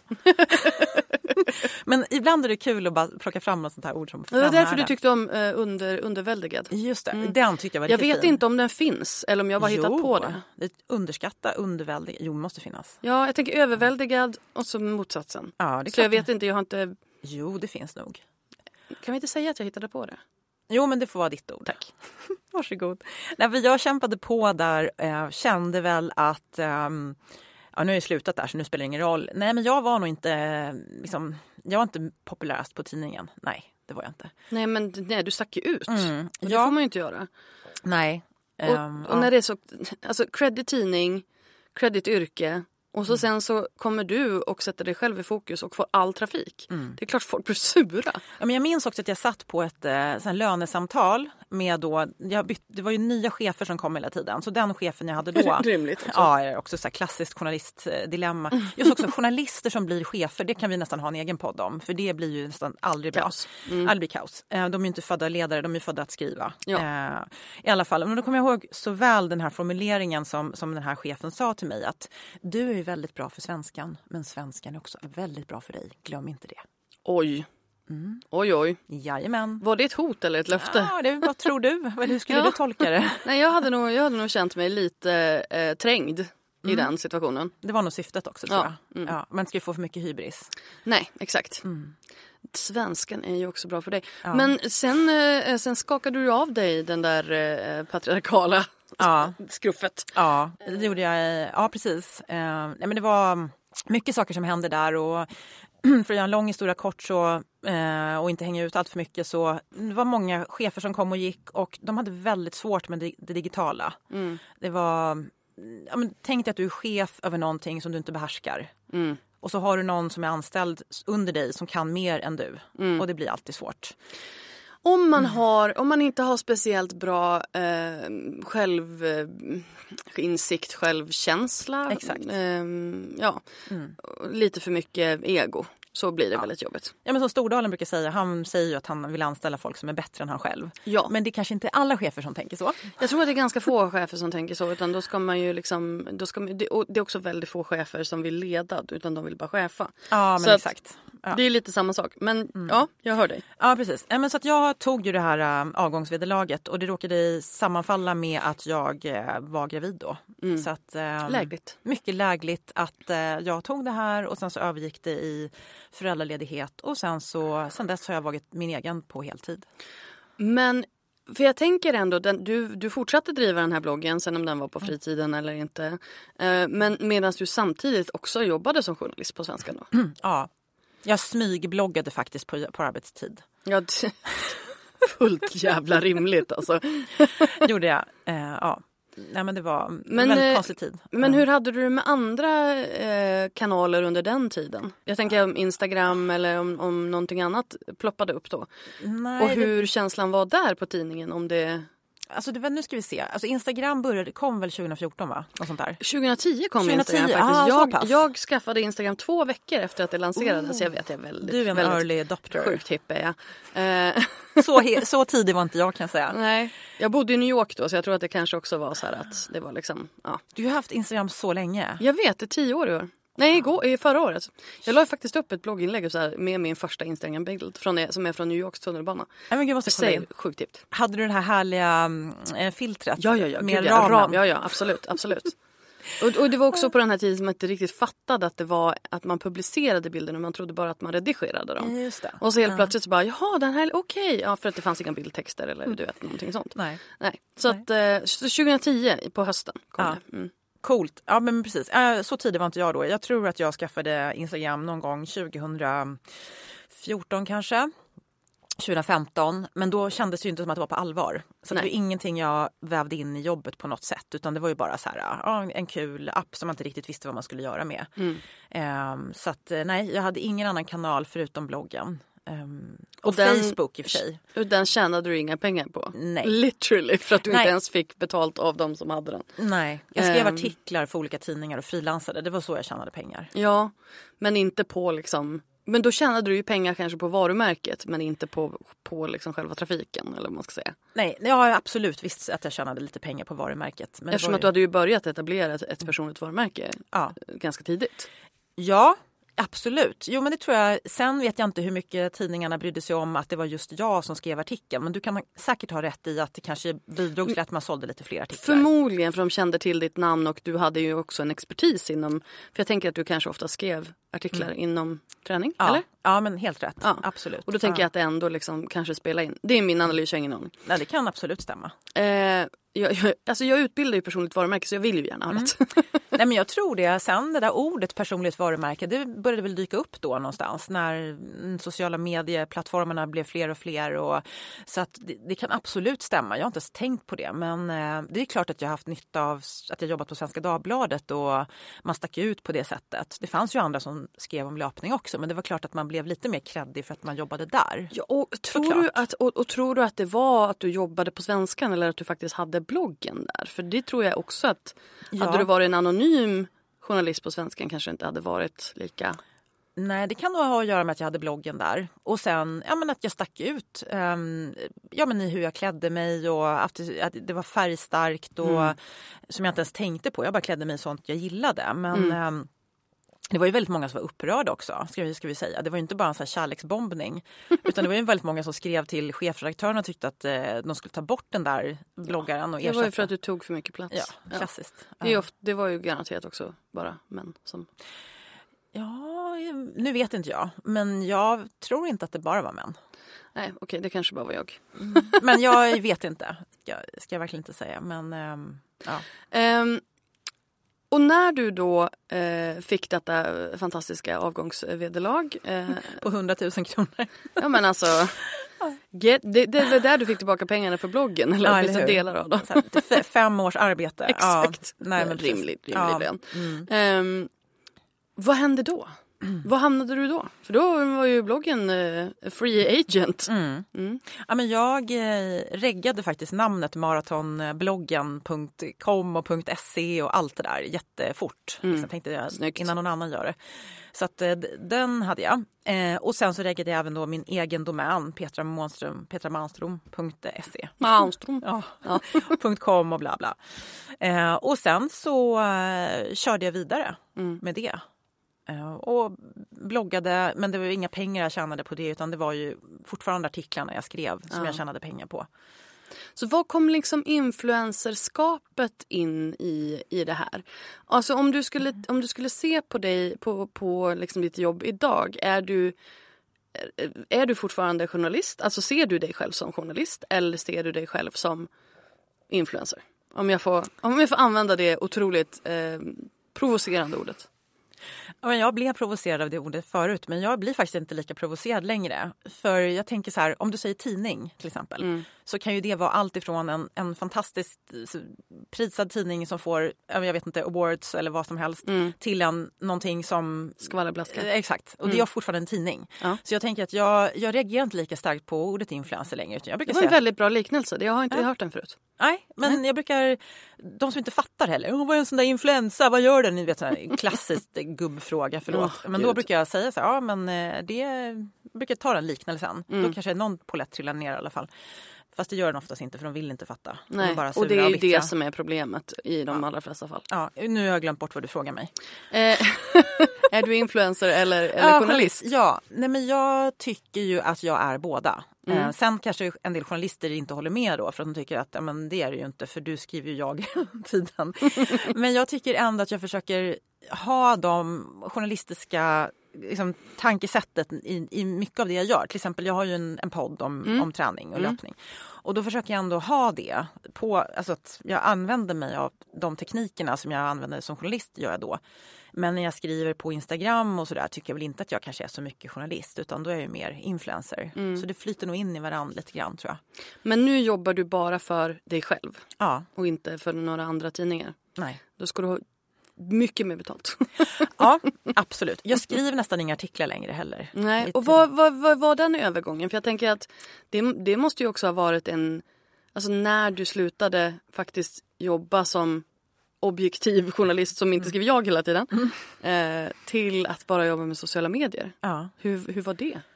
Men ibland är det kul att bara plocka fram något sånt här ord som det är därför du tyckte om uh, under, underväldigad. Just det, mm. den tyckte jag var Jag riktigt vet fin. inte om den finns eller om jag bara jo, hittat på det. det underskatta, underväldigad, jo måste finnas. Ja, jag tänker överväldigad och så motsatsen. Ja, det så jag vet inte, jag har inte... Jo, det finns nog. Kan vi inte säga att jag hittade på det? Jo, men det får vara ditt ord. Tack. Varsågod. Nej, för jag kämpade på där, eh, kände väl att... Eh, ja, nu har jag slutat där så nu spelar det ingen roll. Nej, men jag var nog inte... Liksom, jag var inte populärast på tidningen. Nej, det var jag inte. Nej, men nej, du stack ju ut. Mm. Och ja. det får man ju inte göra. Nej. Och, um, och när ja. det är så... Alltså, credit tidning, credit yrke... Och så mm. sen så kommer du och sätter dig själv i fokus och får all trafik. Mm. Det är klart folk blir sura. Ja, men jag minns också att jag satt på ett eh, sån lönesamtal med då, jag bytt, det var ju nya chefer som kom hela tiden. Så den chefen jag hade då. Rimligt också. Ja, är också så här klassiskt journalistdilemma. Mm. Just också journalister som blir chefer, det kan vi nästan ha en egen podd om. För det blir ju nästan aldrig bra. Kaos. Mm. Aldrig kaos. Eh, de är ju inte födda ledare, de är födda att skriva. Ja. Eh, I alla fall, men då kommer jag ihåg så väl den här formuleringen som, som den här chefen sa till mig. Att du är ju väldigt bra för svenskan, men svenskan är också väldigt bra för dig. Glöm inte det. Oj. Mm. Oj, oj. Jajamän. Var det ett hot eller ett löfte? Ja, det, vad tror du? Hur skulle ja. du tolka det? Nej, jag hade nog, jag hade nog känt mig lite eh, trängd mm. i den situationen. Det var nog syftet också, tror ja. jag. Mm. Ja, man ska ju få för mycket hybris. Nej, exakt. Mm. Svenskan är ju också bra för dig. Ja. Men sen, eh, sen skakade du av dig den där eh, patriarkala ja. skruffet. Ja, det gjorde jag. Ja, precis. Eh, nej, men det var mycket saker som hände där och för att göra en lång historia kort så, eh, och inte hänga ut allt för mycket, så det var många chefer som kom och gick och de hade väldigt svårt med det, det digitala. Mm. Det var, ja, men, tänk dig att du är chef över någonting som du inte behärskar. Mm. Och så har du någon som är anställd under dig som kan mer än du. Mm. Och det blir alltid svårt. Om man, har, om man inte har speciellt bra eh, självinsikt, eh, självkänsla. Exakt. Eh, ja, mm. lite för mycket ego. Så blir det ja. väldigt jobbigt. Ja, men som Stordalen brukar säga, han säger ju att han vill anställa folk som är bättre än han själv. Ja. Men det är kanske inte alla chefer som tänker så. Jag tror att det är ganska få chefer som tänker så, utan då ska man ju liksom, då ska man, det, och det är också väldigt få chefer som vill leda, utan de vill bara chefa. Ja, men så exakt. Ja. Det är lite samma sak. Men mm. ja, jag hör dig. Ja, precis. Ja, men så att jag tog ju det här um, avgångsvederlaget och det råkade sammanfalla med att jag uh, var gravid då. Mm. Så att, um, lägligt. Mycket lägligt att uh, jag tog det här och sen så övergick det i föräldraledighet och sen så sen dess har jag varit min egen på heltid. Men för jag tänker ändå, den, du, du fortsatte driva den här bloggen sen om den var på fritiden mm. eller inte. Uh, men medan du samtidigt också jobbade som journalist på Svenskan då? Mm. Ja. Jag smygbloggade faktiskt på, på arbetstid. Ja, det, fullt jävla rimligt alltså. Gjorde jag, eh, ja. Nej, men det var men, en väldigt konstig tid. Men hur hade du det med andra eh, kanaler under den tiden? Jag tänker om Instagram eller om, om någonting annat ploppade upp då. Nej, och hur det... känslan var där på tidningen om det... Alltså det var, nu ska vi se. Alltså Instagram började, kom väl tjugo fjorton va? Och sånt där. tjugo tio kom tjugo tio, Instagram faktiskt. Ah, jag, jag skaffade Instagram två veckor efter att det lanserades. Oh. Så jag vet jag är väldigt, du är en väldigt early adopter. Sjukt hipp är jag. så, he, så tidig var inte jag kan jag säga. Nej, jag bodde i New York då så jag tror att det kanske också var så här att det var liksom, ja. Du har haft Instagram så länge. Jag vet, det är tio år i år. Nej, igår, förra året. Jag la ju faktiskt upp ett blogginlägg så här, med min första Instagram-bild från, som är från New Yorks tunnelbana. Nej, men gud, måste kolla in. Sjukt tipt. Hade du det här härliga äh, filtret? Ja, ja, ja. Med gud, ramen? Ram, ja, ja, absolut, absolut. och, och det var också på den här tiden som man inte riktigt fattade att det var att man publicerade bilderna. Man trodde bara att man redigerade dem. Just det. Och så helt ja. plötsligt så bara, jaha, den här, okej. Okay. Ja, för att det fanns inga bildtexter eller du vet, någonting sånt. Nej. Nej. Så Nej. att så tjugo tio på hösten kom ja. det. Mm. Coolt. Ja, men precis. Så tidigt var inte jag då. Jag tror att jag skaffade Instagram någon gång tjugo fjorton kanske. tjugo femton. Men då kändes det ju inte som att det var på allvar. Så det var ingenting jag vävde in i jobbet på något sätt. Utan det var ju bara så här, ja, en kul app som man inte riktigt visste vad man skulle göra med. Mm. Um, så att nej, jag hade ingen annan kanal förutom bloggen. Um, och, och den, Facebook i och för sig. Och den tjänade du inga pengar på? Nej. Literally, för att du Nej. inte ens fick betalt av dem som hade den. Nej, jag skrev um, artiklar för olika tidningar och frilansade. Det var så jag tjänade pengar. Ja, men inte på liksom... Men då tjänade du ju pengar kanske på varumärket, men inte på, på liksom själva trafiken, eller vad man ska säga. Nej, jag har absolut visst att jag tjänade lite pengar på varumärket. Men eftersom ju... att du hade ju börjat etablera ett, ett personligt varumärke ja. ganska tidigt. Ja, absolut. Jo, men det tror jag. Sen vet jag inte hur mycket tidningarna brydde sig om att det var just jag som skrev artikeln. Men du kan säkert ha rätt i att det kanske bidrog till att man sålde lite fler artiklar. Förmodligen, för de kände till ditt namn och du hade ju också en expertis inom... För jag tänker att du kanske ofta skrev artiklar mm. inom träning, ja. eller? Ja, men helt rätt. Ja. Absolut. Och då tänker ja. jag att det ändå liksom kanske spelar in. Det är min analys, jag har ingen aning. Ja, det kan absolut stämma. Eh, jag, jag, alltså jag utbildar ju personligt varumärke så jag vill ju gärna ha rätt. Mm. Nej, men jag tror det. Sen det där ordet personligt varumärke, det började väl dyka upp då någonstans när sociala medieplattformarna blev fler och fler. Och, så att det, det kan absolut stämma. Jag har inte ens tänkt på det. Men eh, det är klart att jag har haft nytta av att jag jobbat på Svenska Dagbladet och man stack ut på det sättet. Det fanns ju andra som skrev om löpning också, men det var klart att man blev lite mer kreddig för att man jobbade där. Ja, och, tror du att, och, och tror du att det var att du jobbade på Svenskan eller att du faktiskt hade bloggen där? För det tror jag också att ja. hade du varit en anonym journalist på Svenskan kanske inte hade varit lika... Nej, det kan nog ha att göra med att jag hade bloggen där. Och sen ja, men att jag stack ut um, ja, men i hur jag klädde mig och att det, att det var färgstarkt och mm. som jag inte ens tänkte på. Jag bara klädde mig sånt jag gillade. Men mm. um, det var ju väldigt många som var upprörda också, ska vi, ska vi säga. Det var ju inte bara en sån här kärleksbombning. Utan det var ju väldigt många som skrev till chefredaktören och tyckte att eh, de skulle ta bort den där bloggaren och ersätta. Det var ju för att du tog för mycket plats. Ja, klassiskt. Ja. Det, är ofta, det var ju garanterat också bara män som... Ja, nu vet inte jag. Men jag tror inte att det bara var män. Nej, okej, okay, det kanske bara var jag. Mm. Men jag vet inte, ska, ska jag verkligen inte säga. Men, um, ja. Um, Och när du då eh, fick detta fantastiska avgångsvederlag. Eh, på hundratusen kronor. Ja men alltså. Get, det, det var där du fick tillbaka pengarna för bloggen. Eller ja, eller delar av dem. Fem års arbete. Exakt. Ja, nej, men rimligt. rimlig ja. lön. Mm. Um, vad hände då? Mm. Vad hamnade du då? För då var ju bloggen uh, free agent. Mm. Mm. Ja, men jag eh, reggade faktiskt namnet maratonbloggen punkt com och .se och allt det där jättefort. Mm. Liksom, tänkte jag Snyggt. Innan någon annan gör det. Så att, eh, den hade jag. Eh, och sen så reggade jag även då min egen domän Petra Månström, petramanstrom punkt se. Malmström. Ja, ja. .com och bla bla. Eh, och sen så eh, körde jag vidare mm. med det. Uh, och bloggade, men det var ju inga pengar jag tjänade på det, utan det var ju fortfarande artiklarna jag skrev som uh. jag tjänade pengar på. Så vad kom liksom influencerskapet in i, i det här? Alltså om du skulle, mm. om du skulle se på dig, på, på liksom ditt jobb idag, är du, är, är du fortfarande journalist? Alltså ser du dig själv som journalist eller ser du dig själv som influencer? Om jag får, om jag får använda det otroligt eh, provocerande ordet. Ja, men jag blev provocerad av det ordet förut, men jag blir faktiskt inte lika provocerad längre. För jag tänker så här, om du säger tidning till exempel, mm. så kan ju det vara allt ifrån en, en fantastiskt prisad tidning som får, jag vet inte, awards eller vad som helst, mm. till en, någonting som... Skvallerblaska. Exakt, och mm. det är fortfarande en tidning. Ja. Så jag tänker att jag, jag reagerar inte lika starkt på ordet influencer längre. Utan jag brukar det var säga en väldigt bra liknelse, jag har inte ja. hört den förut. Nej, men Nej. jag brukar, de som inte fattar heller, oh, vad är en sån där influensa, vad gör den? Ni vet, en klassisk gubbfråga, förlåt. Oh, men Gud. Då brukar jag säga så här, ja men det, jag brukar ta den liknelsen. Mm. Då kanske någon polett trillar ner i alla fall. Fast det gör den oftast inte, för de vill inte fatta. Nej, de bara och det är ju det som är problemet i de ja. allra flesta fall. Ja, nu har jag glömt bort vad du frågar mig. Eh, är du influencer eller, eller ja, journalist? Ja, nej men jag tycker ju att jag är båda. Mm. Eh, sen kanske en del journalister inte håller med då, för att de tycker att ja, men det är det ju inte, för du skriver ju jag tiden. Men jag tycker ändå att jag försöker ha de journalistiska liksom, tankesättet i, i mycket av det jag gör. Till exempel, jag har ju en, en podd om, mm. om träning och mm. löpning. Och då försöker jag ändå ha det på, alltså att jag använder mig av de teknikerna som jag använder som journalist, gör jag då. Men när jag skriver på Instagram och sådär tycker jag väl inte att jag kanske är så mycket journalist, utan då är jag ju mer influencer. Mm. Så det flyter nog in i varandra lite grann, tror jag. Men nu jobbar du bara för dig själv? Ja. Och inte för några andra tidningar? Nej. Då ska du ha mycket mer betalt. Ja, absolut. Jag skriver nästan inga artiklar längre heller. Nej. Och vad, vad, vad var den övergången? För jag tänker att det, det måste ju också ha varit en... Alltså när du slutade faktiskt jobba som objektiv journalist som inte skriver jag hela tiden, mm. eh, till att bara jobba med sociala medier. Ja. Hur, hur var det?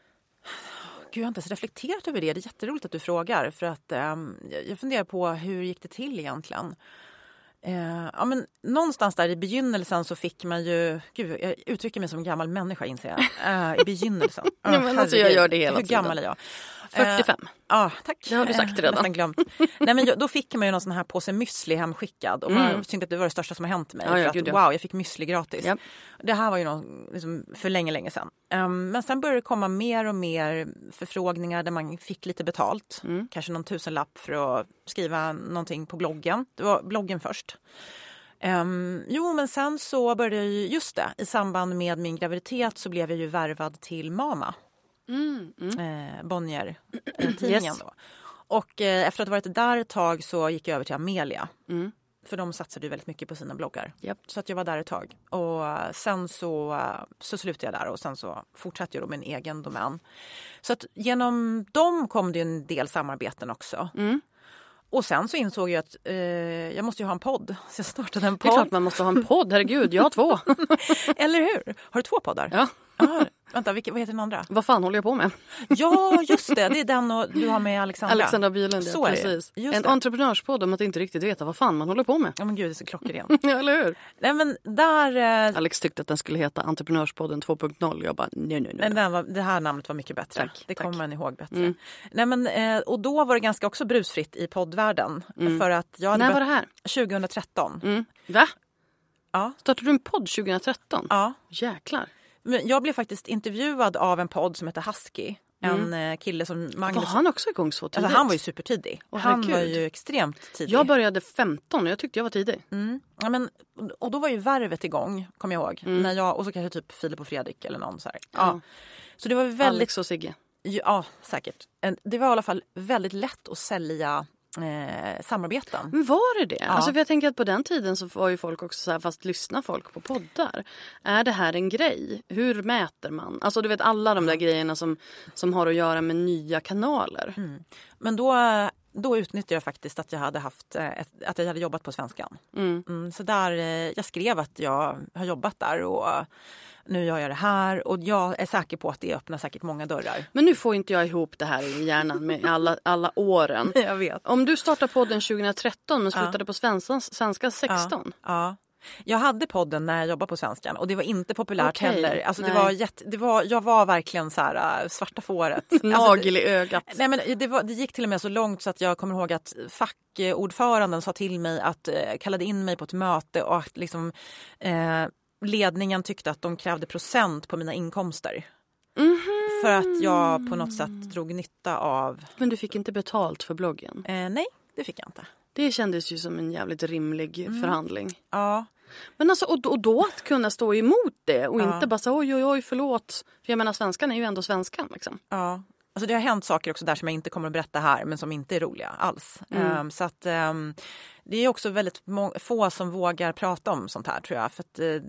Gud, jag har inte ens reflekterat över det. Det är jätteroligt att du frågar, för att eh, jag funderar på hur gick det till egentligen. Eh, ja, men någonstans där i begynnelsen så fick man ju... Gud, jag uttrycker mig som en gammal människa, inser jag. Eh, I begynnelsen. Ja, men alltså jag gör det hela tiden. Hur gammal är jag? fyrtiofem. Eh, ja, tack. Det har du sagt redan. Nästan glömt. Nej, men då fick man ju någon sån här påse müsli hemskickad. Och man mm. tyckte att det var det största som har hänt mig. Ja, ja, för att, gud, ja. wow, jag fick müsli gratis. Yep. Det här var ju någon, liksom, för länge, länge sedan. Um, men sen började det komma mer och mer förfrågningar där man fick lite betalt. Mm. Kanske någon tusenlapp för att skriva någonting på bloggen. Det var bloggen först. Um, jo, men sen så började jag ju, just det, i samband med min graviditet så blev jag ju värvad till Mama. Mm, mm. Eh, Bonnier-tidningen yes. då. Och eh, efter att ha varit där ett tag så gick jag över till Amelia. Mm. För de satsade ju väldigt mycket på sina bloggar. Yep. Så att jag var där ett tag. Och sen så, så slutade jag där och sen så fortsatte jag då med en egen domän. Så att genom dem kom det en del samarbeten också. Mm. Och sen så insåg jag att eh, jag måste ju ha en podd. Så jag startade en podd. Det är klart man måste ha en podd, herregud, jag har två. Eller hur? Har du två poddar? Ja. Ah, vänta, vilka, vad heter den andra? Vad fan håller jag på med? Ja, just det. Det är den och du har med Alexandra. Alexandra Bylund, ja, precis. En det. entreprenörspodd om att inte riktigt veta vad fan man håller på med. Ja, men gud, det är så klockren. Ja, eller hur? Nej, men där... Eh... Alex tyckte att den skulle heta Entreprenörspodden två punkt noll. Jag bara, nej, nej, nej. Den var, det här namnet var mycket bättre. Tack, det tack. kommer man ihåg bättre. Mm. Nej, men, eh, och då var det ganska också brusfritt i poddvärlden. Mm. För att jag När var det här? tjugohundratretton. Mm. Va? Ja. Startade du en podd tjugohundratretton? Ja. Jäklar. Men jag blev faktiskt intervjuad av en podd som heter Husky. En mm. kille som Magnus... Var han också igång så tidigt? Alltså, han var ju supertidig. Oh, han herregud. var ju extremt tidig. Jag började femton och jag tyckte jag var tidig. Mm. Ja, men, och då var ju Värvet igång, kommer jag ihåg. Mm. När jag, och så kanske typ Filip och Fredrik eller någon så här. Ja. Ja. Så det var väldigt... Alex och Sigge. Ja, säkert. Det var i alla fall väldigt lätt att sälja eh, samarbeten. Men var det det? Ja. Alltså för jag tänker att på den tiden så var ju folk också så här, fast lyssnar folk på poddar? Är det här en grej? Hur mäter man? Alltså du vet alla de där grejerna som, som har att göra med nya kanaler. Mm. Men då... Då utnyttjade jag faktiskt att jag hade haft ett, att jag hade jobbat på Svenskan. Mm. Mm, så där jag skrev att jag har jobbat där och nu gör jag det här och jag är säker på att det öppnar säkert många dörrar. Men nu får inte jag ihop det här i hjärnan med alla, alla åren. Jag vet. Om du startade podden tjugohundratretton men slutade ja. på svenska, svenska sexton. Ja. ja. Jag hade podden när jag jobbade på Svenskan och det var inte populärt okay. heller. Alltså det var jätte, det var, jag var verkligen så här svarta fåret. Nagel alltså, i ögat. Nej, men det, var, det gick till och med så långt så att jag kommer ihåg att fackordföranden sa till mig att eh, kallade in mig på ett möte och att liksom, eh, ledningen tyckte att de krävde procent på mina inkomster. Mm-hmm. För att jag på något sätt drog nytta av... Men du fick inte betalt för bloggen? Eh, nej, det fick jag inte. Det kändes ju som en jävligt rimlig mm. förhandling. Ja. Men alltså, och, och då att kunna stå emot det och ja. inte bara säga oj, oj, oj, förlåt. För jag menar, svenskan är ju ändå svenskan liksom. Ja, alltså det har hänt saker också där som jag inte kommer att berätta här men som inte är roliga alls. Mm. Um, så att um, det är också väldigt må- få som vågar prata om sånt här tror jag. För att... Uh,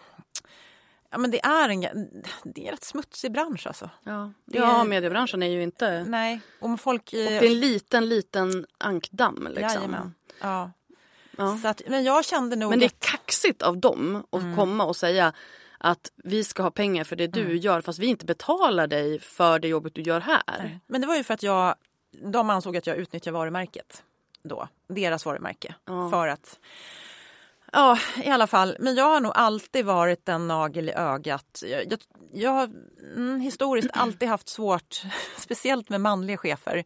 Ja, men det är en, det är en rätt smutsig bransch alltså. Ja, det ja är, mediebranschen är ju inte... Nej, om folk... I, och det är en liten, liten ankdamm liksom. Jajamän. Ja. Ja. Så att, men jag kände nog... Men det är kaxigt av dem att mm. komma och säga att vi ska ha pengar för det du mm. gör fast vi inte betalar dig för det jobbet du gör här. Nej. Men det var ju för att jag... De ansåg att jag utnyttjar varumärket då. Deras varumärke. Ja. För att... Ja, i alla fall. Men jag har nog alltid varit en nagel i ögat. Jag, jag, jag har mm, historiskt alltid haft svårt, speciellt med manliga chefer.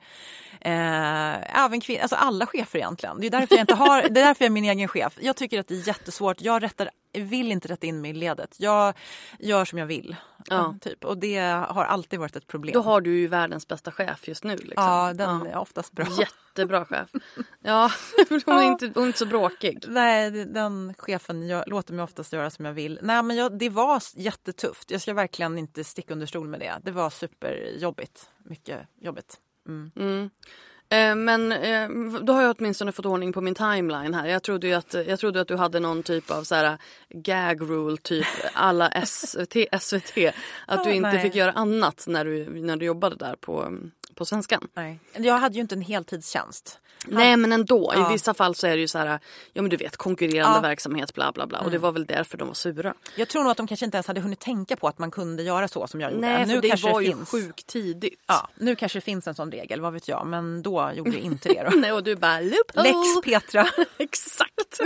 Eh, även kvin- alltså alla chefer egentligen. Det är därför jag inte har, det är därför jag är min egen chef. Jag tycker att det är jättesvårt. Jag rättar, vill inte rätta in mig i ledet. Jag gör som jag vill. Ja. Typ. Och det har alltid varit ett problem. Då har du ju världens bästa chef just nu. Liksom. Ja, den ja. är oftast bra. Jättebra chef. Ja, hon är inte, hon är inte så bråkig. Nej, den chefen jag, låter mig oftast göra som jag vill. Nej, men jag, det var jättetufft. Jag ska verkligen inte sticka under stol med det. Det var superjobbigt. Mycket jobbigt. Mm. Mm. Eh, men eh, då har jag åtminstone fått ordning på min timeline här. Jag trodde ju att, jag trodde att du hade någon typ av så här gag rule typ alla S V T, S V T. Att du inte Nej. fick göra annat när du, när du jobbade där på, på Svenskan. Nej. Jag hade ju inte en heltidstjänst. Nej, men ändå. Ja. I vissa fall så är det ju så här, ja men du vet, konkurrerande ja. verksamhet, bla bla bla. Mm. Och det var väl därför de var sura. Jag tror nog att de kanske inte ens hade hunnit tänka på att man kunde göra så som jag gjorde. Nej, nu för det kanske var det ju finns. sjukt tidigt. Ja, nu kanske det finns en sån regel, vad vet jag. Men då gjorde jag inte det då. Nej, och du bara, loophole. Lex Petra. Exakt.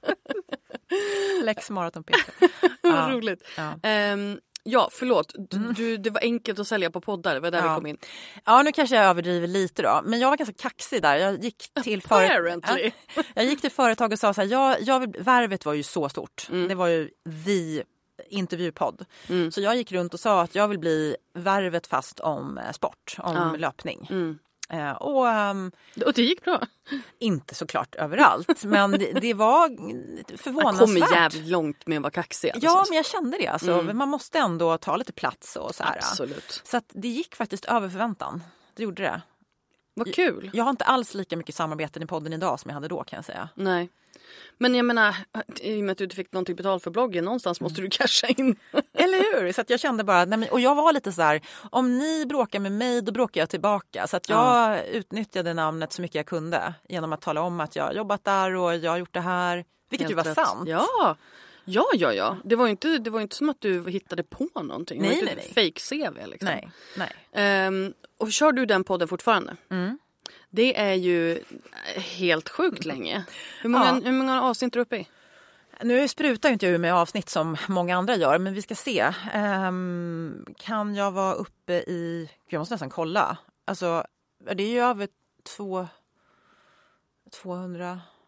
Lex Marathon Petra. Vad ja. roligt. Ja. Um, Ja, förlåt. Du, mm. du, det var enkelt att sälja på poddar. Det var där ja. vi kom in. Ja, nu kanske jag överdriver lite då. Men jag var ganska kaxig där. Jag gick till, för... ja, jag gick till företag och sa så här. Jag, jag vill... Värvet var ju så stort. Mm. Det var ju the intervjupodd. Mm. Så jag gick runt och sa att jag vill bli Värvet fast om sport. Om ja. löpning. Mm. Uh, och, um, och det gick bra. Inte såklart överallt, men det, det var förvånansvärt. Man kommer jävligt långt med att vara kaxig. Alltså. Ja, men jag kände det. Alltså. Mm. Man måste ändå ta lite plats och så här. Absolut. Så att det gick faktiskt över förväntan. Det gjorde det. Vad kul. Jag, jag har inte alls lika mycket samarbeten i podden idag som jag hade då, kan jag säga. Nej. Men jag menar, i och med att du inte fick någonting betalt för bloggen, någonstans måste du casha in. Eller hur? Så att jag kände bara, nej men, och jag var lite så här, om ni bråkar med mig, då bråkar jag tillbaka. Så att jag ja. utnyttjade namnet så mycket jag kunde genom att tala om att jag har jobbat där och jag har gjort det här. Vilket Helt ju var rätt. sant. Ja, ja, ja. ja. Det var ju inte, det var inte som att du hittade på någonting. Nej, det var nej, inte nej. Fake C V liksom. Nej, nej. Um, och kör du den podden fortfarande? Mm. Det är ju helt sjukt länge. Hur många, ja. hur många avsnitt är du uppe i? Nu sprutar ju inte jag med avsnitt som många andra gör, men vi ska se. Um, kan jag vara uppe i... Jag måste nästan kolla. Alltså, det är ju över två, tvåhundra...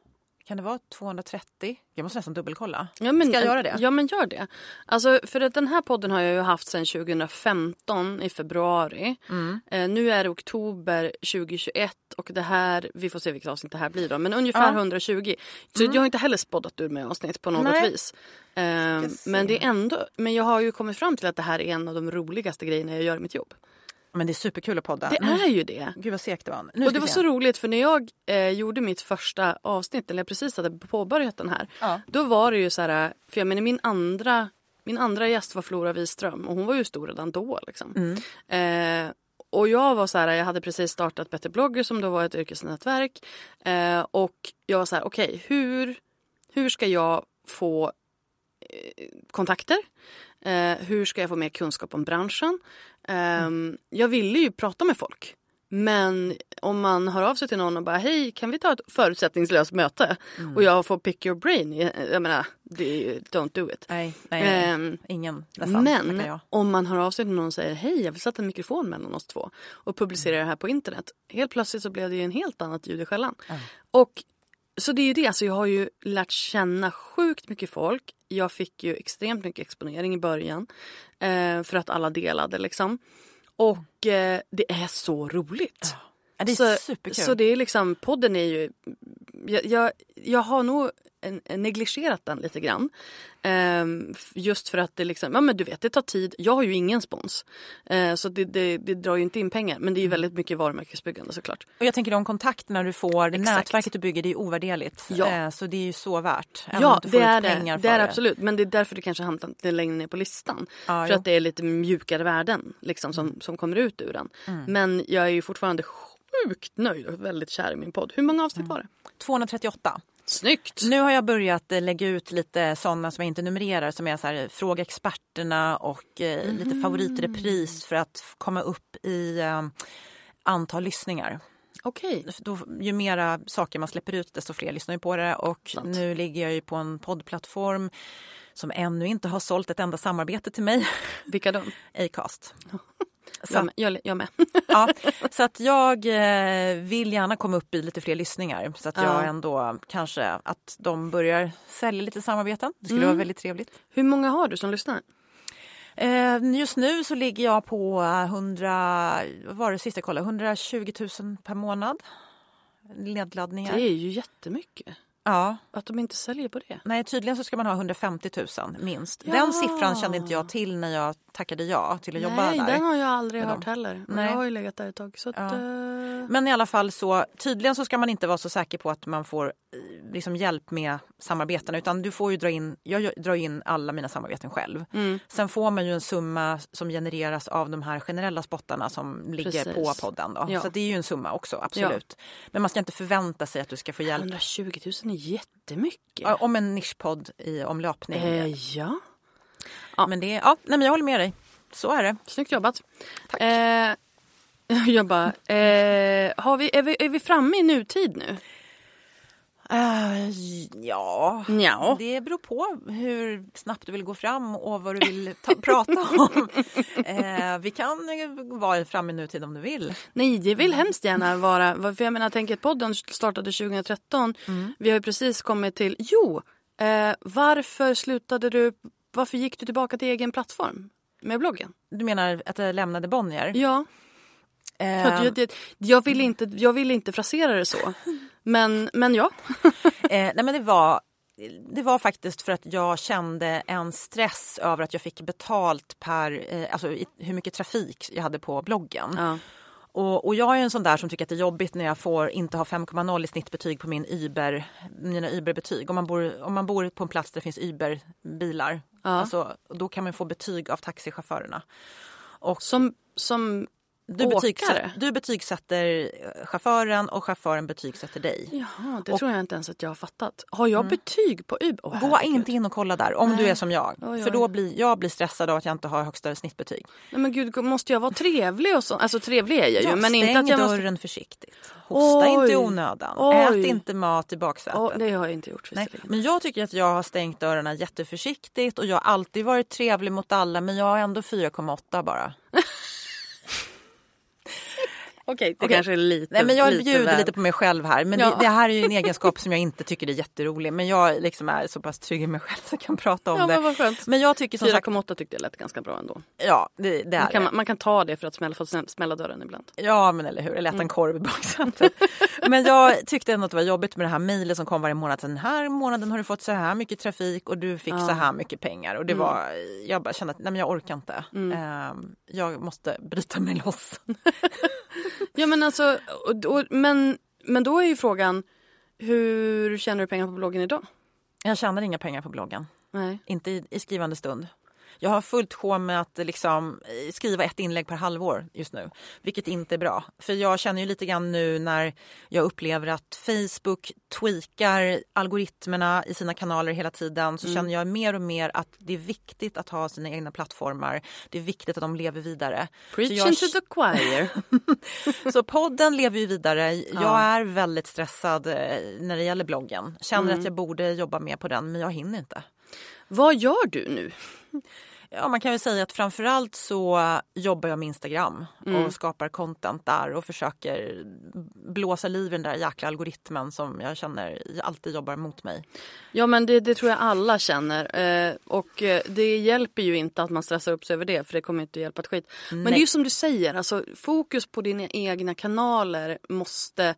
kan det vara tvåhundratrettio? Jag måste nästan dubbelkolla. Ja, men, Ska jag göra det? Ja, men gör det. Alltså, för att den här podden har jag ju haft sedan tjugohundrafemton i februari. Mm. Eh, nu är det oktober tjugohundratjugoett och det här, vi får se vilket avsnitt det här blir då, men ungefär ja. hundratjugo. Så mm. jag har inte heller spoddat ur med avsnitt på något Nej. vis. Eh, men det är ändå, men jag har ju kommit fram till att det här är en av de roligaste grejerna jag gör i mitt jobb. Men det är superkul att podda. Det är ju det. Gud vad segt det var. Nu och det var så roligt för när jag eh, gjorde mitt första avsnitt, eller jag precis hade påbörjat den här. Ja. Då var det ju så här, för jag menar min andra, min andra gäst var Flora Wiström och hon var ju stor redan då liksom. Mm. Eh, och jag var så här, jag hade precis startat Better Blogger som då var ett yrkesnätverk. Eh, och jag var så här, okej, okay, hur, hur ska jag få eh, kontakter? Eh, hur ska jag få mer kunskap om branschen? Eh, mm. Jag ville ju prata med folk. Men om man hör av sig till någon och bara hej, kan vi ta ett förutsättningslöst möte? Mm. Och jag får pick your brain. Jag menar, det är, don't do it. Nej, nej, nej. Um, ingen. Nästan, men om man hör av sig till någon och säger hej, jag vill sätta en mikrofon mellan oss två och publicera mm. det här på internet. Helt plötsligt så blev det ju en helt annat ljud i skällan. Mm. Och så det är ju det, alltså jag har ju lärt känna sjukt mycket folk. Jag fick ju extremt mycket exponering i början. Eh, för att alla delade liksom. Och eh, det är så roligt. Ja, det är så, superkul. Så det är liksom, podden är ju, jag, jag, jag har nog en, en negligerat den lite grann. Um, just för att det liksom, ja men du vet, det tar tid. Jag har ju ingen spons. Uh, så det, det, det drar ju inte in pengar. Men det är ju väldigt mycket varumärkesbyggande såklart. Och jag tänker de kontakterna du får, det nätverket du bygger, det är ovärderligt. Ja. Uh, så det är ju så värt. Ja, det är det. Det är absolut. Men det är därför det kanske hamnar lite längre ner på listan. Ah, för jo. Att det är lite mjukare värden liksom, som, som kommer ut ur den. Mm. Men jag är ju fortfarande sjukt nöjd och väldigt kär i min podd. Hur många avsnitt var det? tvåhundratrettioåtta. Snyggt! Nu har jag börjat lägga ut lite sådana som jag inte numrerar, som är så här, fråga experterna och eh, mm. lite favoritrepris för att komma upp i eh, antal lyssningar. Okej. Då, ju mera saker man släpper ut, desto fler lyssnar ju på det. Och Sant. Nu ligger jag ju på en poddplattform som ännu inte har sålt ett enda samarbete till mig. Vilka då? Acast. Så, jag, med, jag, jag med. Ja, så att jag eh, vill gärna komma upp i lite fler lyssningar. Så att jag ja. ändå kanske att de börjar sälja lite samarbeten. Det skulle mm. vara väldigt trevligt. Hur många har du som lyssnar? Eh, just nu så ligger jag på hundra, vad var det sista jag kollade? hundratjugo tusen per månad. Nedladdningar. Det är ju jättemycket. Ja. Att de inte säljer på det. Nej, tydligen så ska man ha hundrafemtio tusen minst. Ja. Den siffran kände inte jag till när jag tackade ja till att Nej, jobba där. Nej, den har jag aldrig hört heller. Nej. Jag har ju legat där ett tag. Så att, ja. uh... Men i alla fall så, tydligen så ska man inte vara så säker på att man får liksom hjälp med samarbetena. Utan du får ju dra in, jag drar in alla mina samarbeten själv. Mm. Sen får man ju en summa som genereras av de här generella spottarna som ligger Precis. På podden då. Ja. Så det är ju en summa också, absolut. Ja. Men man ska inte förvänta sig att du ska få hjälp. hundratjugo tusen är jättemycket. Om en nischpodd i omlöpning. Eh, ja. ja. Men det är, ja, nej, men jag håller med dig. Så är det. Snyggt jobbat. Tack. Eh, jag bara, eh, har vi, är, vi, är vi framme i nutid nu? Uh, ja. ja, det beror på hur snabbt du vill gå fram och vad du vill ta, prata om. Uh, vi kan vara framme i nutid om du vill. Nej, det vill hemskt gärna vara. För jag menar, tänk att podden startade tjugohundratretton. Mm. Vi har ju precis kommit till, jo, uh, varför slutade du, varför gick du tillbaka till egen plattform med bloggen? Du menar att jag lämnade Bonnier? Ja. Uh. Jag, jag, jag, vill inte, jag vill inte frasera det så. Men, men ja. eh, nej men det var, det var faktiskt för att jag kände en stress över att jag fick betalt per, eh, alltså i, hur mycket trafik jag hade på bloggen. Ja. Och, och jag är en sån där som tycker att det är jobbigt när jag får inte ha fem komma noll i snittbetyg på min Uber, mina Uber-betyg. Om man bor, om man bor på en plats där det finns Uber-bilar, ja. alltså, då kan man få betyg av taxichaufförerna. Och som... som... Du, betygsätter, du betygsätter chauffören och chauffören betygsätter dig. Jaha, det och, tror jag inte ens att jag har fattat. Har jag mm. betyg på Uber? Oh, Gå inte in och kolla där om Nej. Du är som jag. Oj, oj. För då blir jag blir stressad av att jag inte har högsta snittbetyg. Nej, men gud, måste jag vara trevlig och så? Alltså trevlig är jag ju. Ja, men inte att jag dörren måste... försiktigt. Hosta oj. Inte i onödan. Oj. Ät inte mat i baksätet. Oh, det har jag inte gjort. Nej. Men jag tycker att jag har stängt dörrarna jätteförsiktigt. Och jag har alltid varit trevlig mot alla. Men jag har ändå fyra komma åtta bara. Okej, det Okej. kanske är lite... Nej, men jag lite bjuder väl. lite på mig själv här. Men Ja. det, det här är ju en egenskap som jag inte tycker är jätterolig. Men jag liksom är så pass trygg i mig själv så jag kan prata om Ja, det. men vad skönt. Men jag tycker som fyra sagt... komma åtta tyckte jag lät ganska bra ändå. Ja, det, det är Man kan, det. man kan ta det för att smälla, för att smälla dörren ibland. Ja, men eller hur. Eller äta Mm. en korv i baksätet. Men jag tyckte ändå att det var jobbigt med det här mejlet som kom varje månad. Den här månaden har du fått så här mycket trafik och du fick Ja. så här mycket pengar. Och det Mm. var... Jag bara kände att nej, men jag orkar inte. Mm. Ehm, jag måste bryta mig loss. Ja, men alltså... Och, och, men, men då är ju frågan, hur tjänar du pengar på bloggen idag? Jag tjänar inga pengar på bloggen. Nej. Inte i, i skrivande stund. Jag har fullt sjå med att liksom, skriva ett inlägg per halvår just nu. Vilket inte är bra. För jag känner ju lite grann nu när jag upplever att Facebook tweakar algoritmerna i sina kanaler hela tiden. Så Mm. känner jag mer och mer att det är viktigt att ha sina egna plattformar. Det är viktigt att de lever vidare. Preaching så jag... to the choir. Så podden lever ju vidare. Jag Ja. är väldigt stressad eh, när det gäller bloggen. Känner Mm. att jag borde jobba mer på den men jag hinner inte. Vad gör du nu? Ja, man kan ju säga att framförallt så jobbar jag med Instagram Mm. och skapar content där och försöker blåsa liv i den där jäkla algoritmen som jag känner alltid jobbar mot mig. Ja, men det, det tror jag alla känner. Eh, och eh, det hjälper ju inte att man stressar upp sig över det, för det kommer inte att hjälpa ett skit. Men Nej. det är ju som du säger, alltså, fokus på dina egna kanaler måste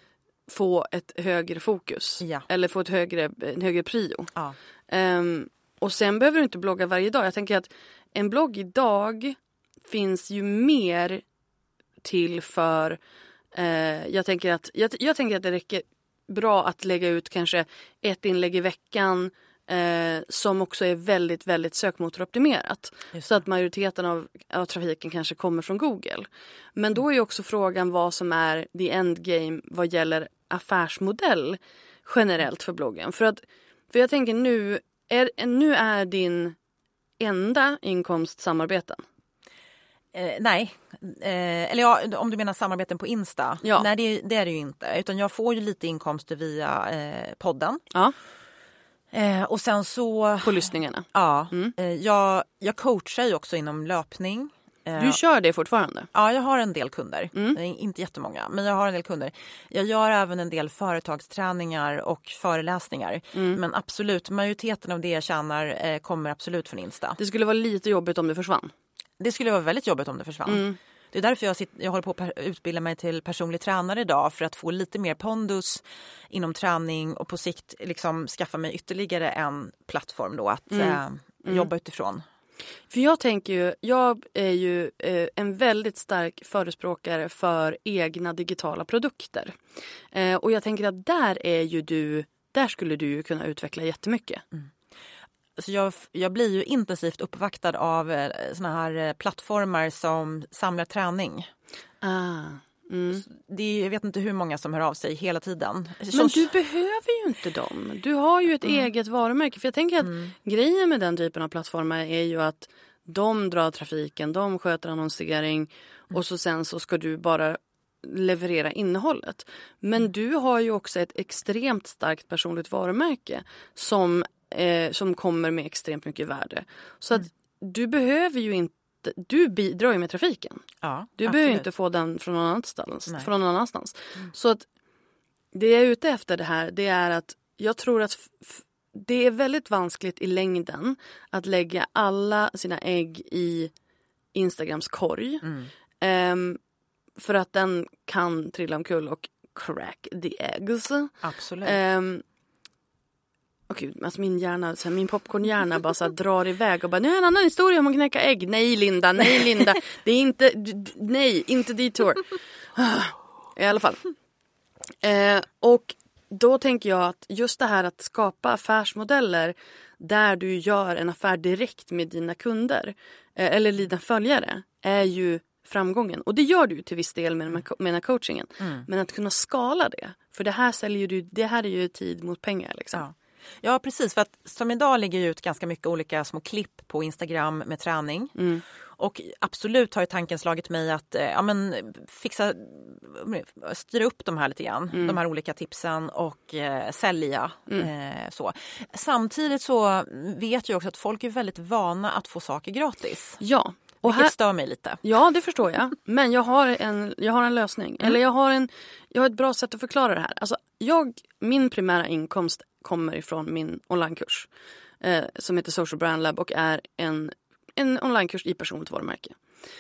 få ett högre fokus. Ja. Eller få ett högre, en högre prio. Ja. Ehm, och sen behöver du inte blogga varje dag. Jag tänker att en blogg idag finns ju mer till för... Eh, jag, tänker att, jag, jag tänker att det räcker bra att lägga ut kanske ett inlägg i veckan eh, som också är väldigt, väldigt sökmotoroptimerat. Just Så det. att majoriteten av, av trafiken kanske kommer från Google. Men då är ju också frågan vad som är the endgame vad gäller affärsmodell generellt för bloggen. För att för jag tänker nu är, nu är din enda inkomst samarbeten. Eh, nej, eh, eller ja, om du menar samarbeten på Insta. Ja. Nej, det, det är det ju inte. Utan jag får ju lite inkomster via eh, podden. Ja, Eh, och sen så... på lyssningarna. Ja, Mm. eh, jag, jag coachar ju också inom löpning. Eh, Du kör det fortfarande? Ja, jag har en del kunder. Mm. Eh, Inte jättemånga, men jag har en del kunder. Jag gör även en del företagsträningar och föreläsningar. Mm. Men absolut, majoriteten av det jag tjänar eh, kommer absolut från Insta. Det skulle vara lite jobbigt om det försvann. Det skulle vara väldigt jobbigt om det försvann. Mm. Det är därför jag, sitter, jag håller på att per- utbilda mig till personlig tränare idag. För att få lite mer pondus inom träning och på sikt liksom skaffa mig ytterligare en plattform då att Mm. eh, Mm. jobba utifrån. För jag tänker ju, jag är ju eh, en väldigt stark förespråkare för egna digitala produkter. Eh, och jag tänker att där är ju du, där skulle du ju kunna utveckla jättemycket. Så jag, jag blir ju intensivt uppvaktad av eh, såna här eh, plattformar som samlar träning. Ah. Mm. Det är, jag vet inte hur många som hör av sig hela tiden. Men Som- du behöver ju inte dem. Du har ju ett eget varumärke. För jag tänker att grejen med den typen av plattformar är ju att de drar trafiken, de sköter annonsering och så sen så ska du bara leverera innehållet. Men du har ju också ett extremt starkt personligt varumärke som, eh, som kommer med extremt mycket värde. Så att du behöver ju inte, du bidrar ju med trafiken. ja, Du absolut. behöver inte få den från någon annanstans. Nej. Från någon annanstans. Så att det jag är ute efter det här, det är att jag tror att f- f- det är väldigt vanskligt i längden att lägga alla sina ägg i Instagrams korg. Mm. Ehm, för att den kan trilla omkull och crack the eggs. Absolut. Um, och gud, alltså min hjärna, så här, min popcornhjärna bara så här, drar iväg och bara, nu är en annan historia om att knäcka ägg. Nej Linda, nej Linda. Det är inte, d- d- nej, inte detour. I alla fall. Eh, och då tänker jag att just det här att skapa affärsmodeller där du gör en affär direkt med dina kunder eh, eller dina följare är ju framgången. Och det gör du till viss del med den här, med den här coachingen. Mm. Men att kunna skala det. För det här säljer du, det här är ju tid mot pengar liksom. Ja. Ja, precis. För att som idag lägger jag ut ganska mycket olika små klipp på Instagram med träning. Mm. Och absolut har ju tanken slagit mig att eh, ja, men, fixa, styra upp de här lite grann. Mm. De här olika tipsen och eh, sälja. Mm. Eh, så. Samtidigt så vet jag också att folk är väldigt vana att få saker gratis. Ja. Och här stör mig lite. Ja, det förstår jag. Men jag har en, jag har en lösning. Mm. Eller jag har, en, jag har ett bra sätt att förklara det här. Alltså, jag, min primära inkomst kommer ifrån min onlinekurs. Eh, som heter Social Brand Lab och är en, en onlinekurs i personligt varumärke.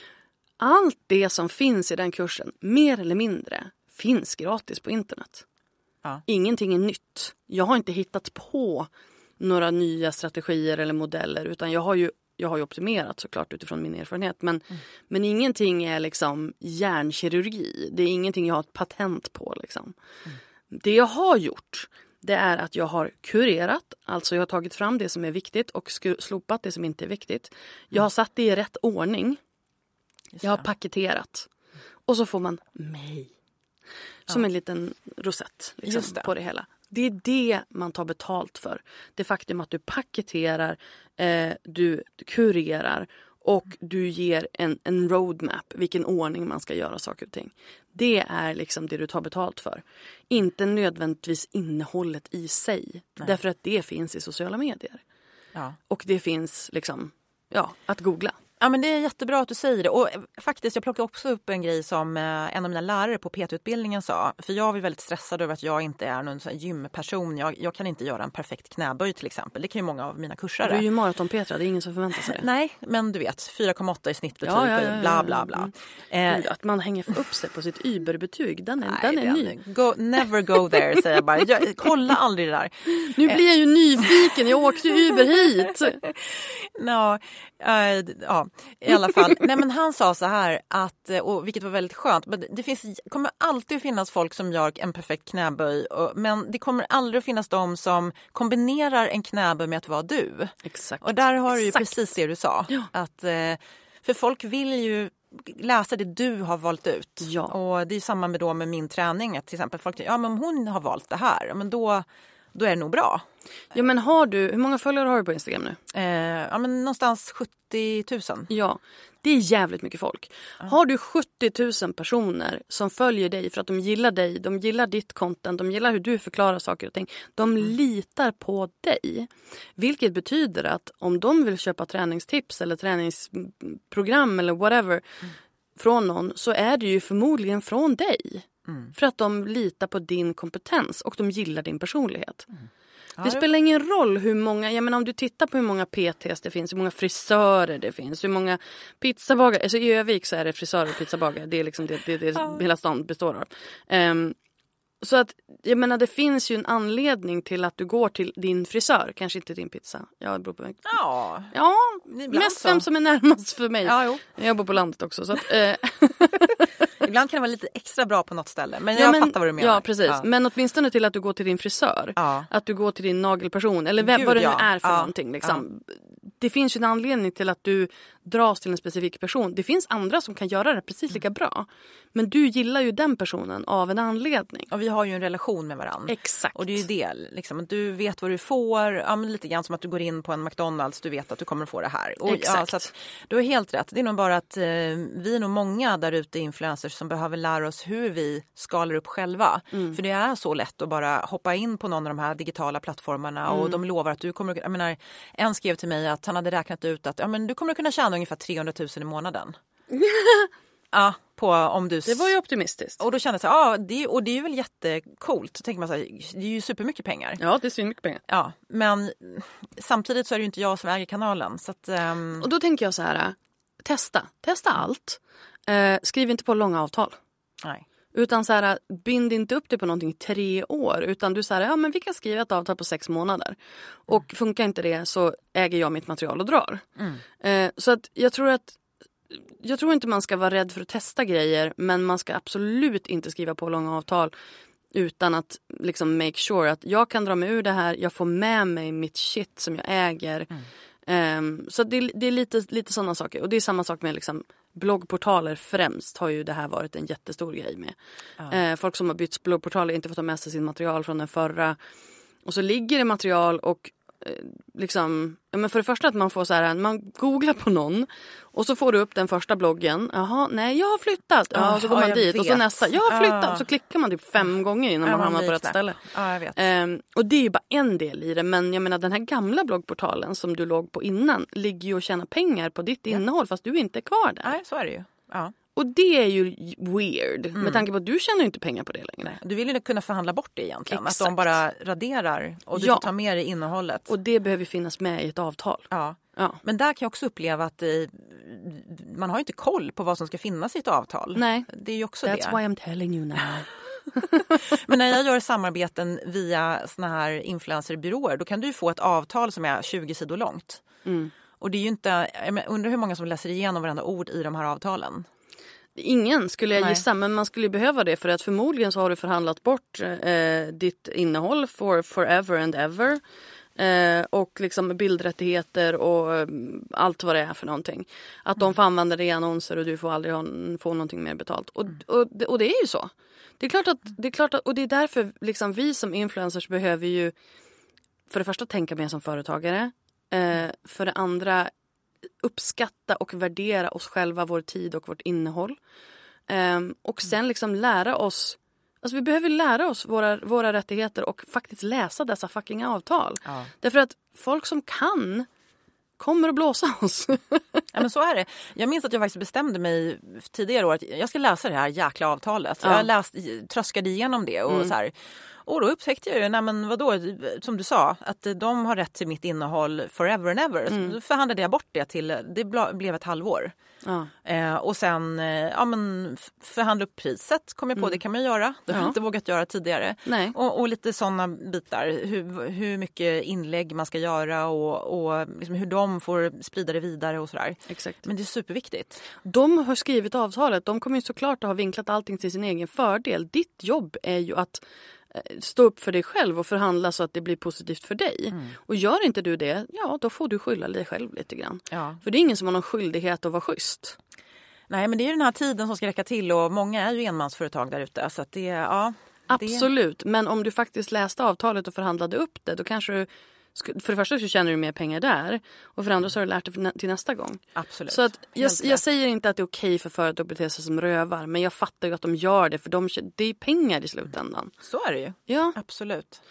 Allt det som finns i den kursen, mer eller mindre, finns gratis på internet. Ja. Ingenting är nytt. Jag har inte hittat på några nya strategier eller modeller, utan jag har ju, jag har ju optimerat såklart utifrån min erfarenhet. Men, mm. men ingenting är liksom hjärnkirurgi. Det är ingenting jag har ett patent på. Liksom. Mm. Det jag har gjort, det är att jag har kurerat, alltså jag har tagit fram det som är viktigt och slopat det som inte är viktigt. Jag har satt det i rätt ordning. Jag har paketerat. Och så får man mig. Som ja. en liten rosett liksom, det. på det hela. Det är det man tar betalt för. Det faktum att du paketerar, eh, du kurerar och du ger en, en roadmap. Vilken ordning man ska göra saker och ting. Det är liksom det du tar betalt för. Inte nödvändigtvis innehållet i sig. Nej. Därför att det finns i sociala medier. Ja. Och det finns liksom, ja, att googla. Ja, men det är jättebra att du säger det. Och faktiskt, jag plockade också upp en grej som eh, en av mina lärare på P T-utbildningen sa. För jag var väldigt stressad över att jag inte är någon sån gymperson. Jag, jag kan inte göra en perfekt knäböj till exempel. Det kan ju många av mina kursare. Du är ju maratonpetra, det är ingen som förväntar sig det. Nej, men du vet, fyra komma åtta i snittbetyg, ja, ja, ja, ja. bla bla bla. Mm. Eh, att man hänger upp sig på sitt Uber-betyg, den är, nej, den är ny. Go, never go there, säger jag bara. Jag, kolla aldrig det där. Nu blir jag ju nyfiken, jag åkte Uber hit. no, uh, ja. I alla fall. Nej, men han sa så här att, och vilket var väldigt skönt, men det finns, kommer alltid att finnas folk som gör en perfekt knäböj, och, men det kommer aldrig att finnas de som kombinerar en knäböj med att vara du. Exakt. Och där har du ju Exakt. precis det du sa. Ja. Att, för folk vill ju läsa det du har valt ut. Ja. Och det är samma med, då med min träning. Att till exempel folk ja men hon har valt det här. Men då, då är det nog bra. Ja, men har du, hur många följare har du på Instagram nu? Eh, ja, men någonstans sjuttio tusen. Ja, det är jävligt mycket folk. Ja. Har du sjuttio tusen personer som följer dig för att de gillar dig, de gillar ditt content, de gillar hur du förklarar saker och ting. De mm. litar på dig. Vilket betyder att om de vill köpa träningstips eller träningsprogram eller whatever mm. från någon, så är det ju förmodligen från dig. Mm. För att de litar på din kompetens och de gillar din personlighet. Mm. Ja, det spelar ingen roll hur många, jag menar om du tittar på hur många P T:s det finns, hur många frisörer det finns, hur många pizzabagare, alltså i Övik så är det frisörer och pizzabagare, det är liksom det, det, det ja. hela stan består av. Um, så att, jag menar det finns ju en anledning till att du går till din frisör, kanske inte din pizza. Jag beror på mig. Ja, ja mest så. Vem som är närmast för mig. Ja, jo. Jag bor på landet också. Så att, uh, ibland kan det vara lite extra bra på något ställe. Men jag ja, men, fattar vad du menar. Ja, precis. Ja. Men åtminstone till att du går till din frisör. Ja. Att du går till din nagelperson. Eller vem, Gud, vad det nu ja. är för ja. någonting. Liksom. Ja. Det finns ju en anledning till att du dras till en specifik person. Det finns andra som kan göra det precis lika bra. Men du gillar ju den personen av en anledning. Och vi har ju en relation med varandra. Exakt. Och det är ju det. Liksom, du vet vad du får. Ja, men lite grann som att du går in på en McDonalds. Du vet att du kommer få det här. Och, Exakt. Ja, så att, du har helt rätt. Det är nog bara att eh, vi är nog många där ute influencers som behöver lära oss hur vi skalar upp själva. Mm. För det är så lätt att bara hoppa in på någon av de här digitala plattformarna. Mm. Och de lovar att du kommer... Jag menar, en skrev till mig att han hade räknat ut att ja, men du kommer kunna tjäna ungefär trehundratusen i månaden. Ja, på om du... Det var ju optimistiskt. Och då kände jag så här, ja, det, och det är ju väl jättecoolt. Så tänker man så här, det är ju supermycket pengar. Ja, det är så mycket pengar. Ja, men samtidigt så är det ju inte jag som äger kanalen. Så att, um... Och då tänker jag så här, testa. Testa allt. Eh, skriv inte på långa avtal. Nej. Utan så här, bind inte upp det på någonting i tre år. Utan du säger, ja men vi kan skriva ett avtal på sex månader. Och mm. funkar inte det så äger jag mitt material och drar. Mm. Eh, så att jag tror att Jag tror inte man ska vara rädd för att testa grejer. Men man ska absolut inte skriva på långa avtal. Utan att liksom make sure att jag kan dra mig ur det här. Jag får med mig mitt shit som jag äger. Mm. Um, så det, det är lite, lite sådana saker. Och det är samma sak med liksom bloggportaler främst. Har ju det här varit en jättestor grej med. Ja. Uh, folk som har bytt bloggportaler inte fått ta med sig sin material från den förra. Och så ligger det material och liksom, ja, men för det första att man får så här, man googlar på någon och så får du upp den första bloggen. Jaha, nej jag har flyttat. Ja, och så går ja, man dit vet. och så nästa, jag har flyttat. Ja. Och så klickar man typ fem gånger innan Ja, man hamnar man på rätt blir ställe. Ja, jag vet. Um, och det är ju bara en del i det. Men jag menar den här gamla bloggportalen som du låg på innan ligger ju och tjänar pengar på ditt ja. innehåll fast du är inte kvar där. Nej, så är det ju. Ja. Och det är ju weird. Mm. Med tanke på att du tjänar ju inte pengar på det längre. Du vill ju kunna förhandla bort det egentligen. Exakt. Att de bara raderar och du ja. får ta med dig innehållet. Och det behöver finnas med i ett avtal. Ja. Ja. Men där kan jag också uppleva att det, man har inte koll på vad som ska finnas i ett avtal. Nej. Det är ju också That's det. why I'm telling you now. Men när jag gör samarbeten via såna här influencerbyråer då kan du ju få ett avtal som är tjugo sidor långt. Mm. Och det är ju inte, jag undrar hur många som läser igenom varenda ord i de här avtalen. Ingen skulle jag Nej. gissa, men man skulle behöva det för att förmodligen så har du förhandlat bort eh, ditt innehåll for forever and ever. Eh, och liksom bildrättigheter och eh, allt vad det är för någonting. Att de får använda det i annonser och du får aldrig ha, få någonting mer betalt. Och, och, och det är ju så. Det är klart att, det är klart att, och det är därför liksom vi som influencers behöver ju för det första tänka mer som företagare. Eh, för det andra uppskatta och värdera oss själva, vår tid och vårt innehåll. Eh, och sen liksom lära oss, alltså vi behöver lära oss våra, våra rättigheter och faktiskt läsa dessa fucking avtal. Ja. Därför att folk som kan kommer att blåsa oss. Ja, men så är det. Jag minns att jag faktiskt bestämde mig tidigare år att jag ska läsa det här jäkla avtalet. Ja. Jag läst, tröskade igenom det och Mm. så här. Och då upptäckte jag ju, nej men vadå, som du sa, att de har rätt till mitt innehåll forever and ever. Mm. Så då förhandlade jag bort det till, det blev ett halvår. Ja. Eh, och sen eh, ja, men förhandla upp priset kom jag på, mm. det kan man göra. Det har jag ja. inte vågat göra tidigare. Nej. Och, och lite sådana bitar, hur, hur mycket inlägg man ska göra och, och liksom hur de får sprida det vidare och sådär. Exakt. Men det är superviktigt. De har skrivit avtalet, de kommer ju såklart att ha vinklat allting till sin egen fördel. Ditt jobb är ju att stå upp för dig själv och förhandla så att det blir positivt för dig. Mm. Och gör inte du det, ja då får du skylla dig själv lite grann. Ja. För det är ingen som har någon skyldighet att vara schysst. Nej, men det är ju den här tiden som ska räcka till och många är ju enmansföretag där ute. Så att det, ja, absolut, det... men om du faktiskt läste avtalet och förhandlade upp det, då kanske du, för det första så tjänar du mer pengar där och för det andra så har du lärt dig till nästa gång. Absolut. Så att jag, jag säger inte att det är okej för företag att bete sig som rövar, men jag fattar ju att de gör det för de, det är pengar i slutändan. Så är det ju. Ja. Absolut.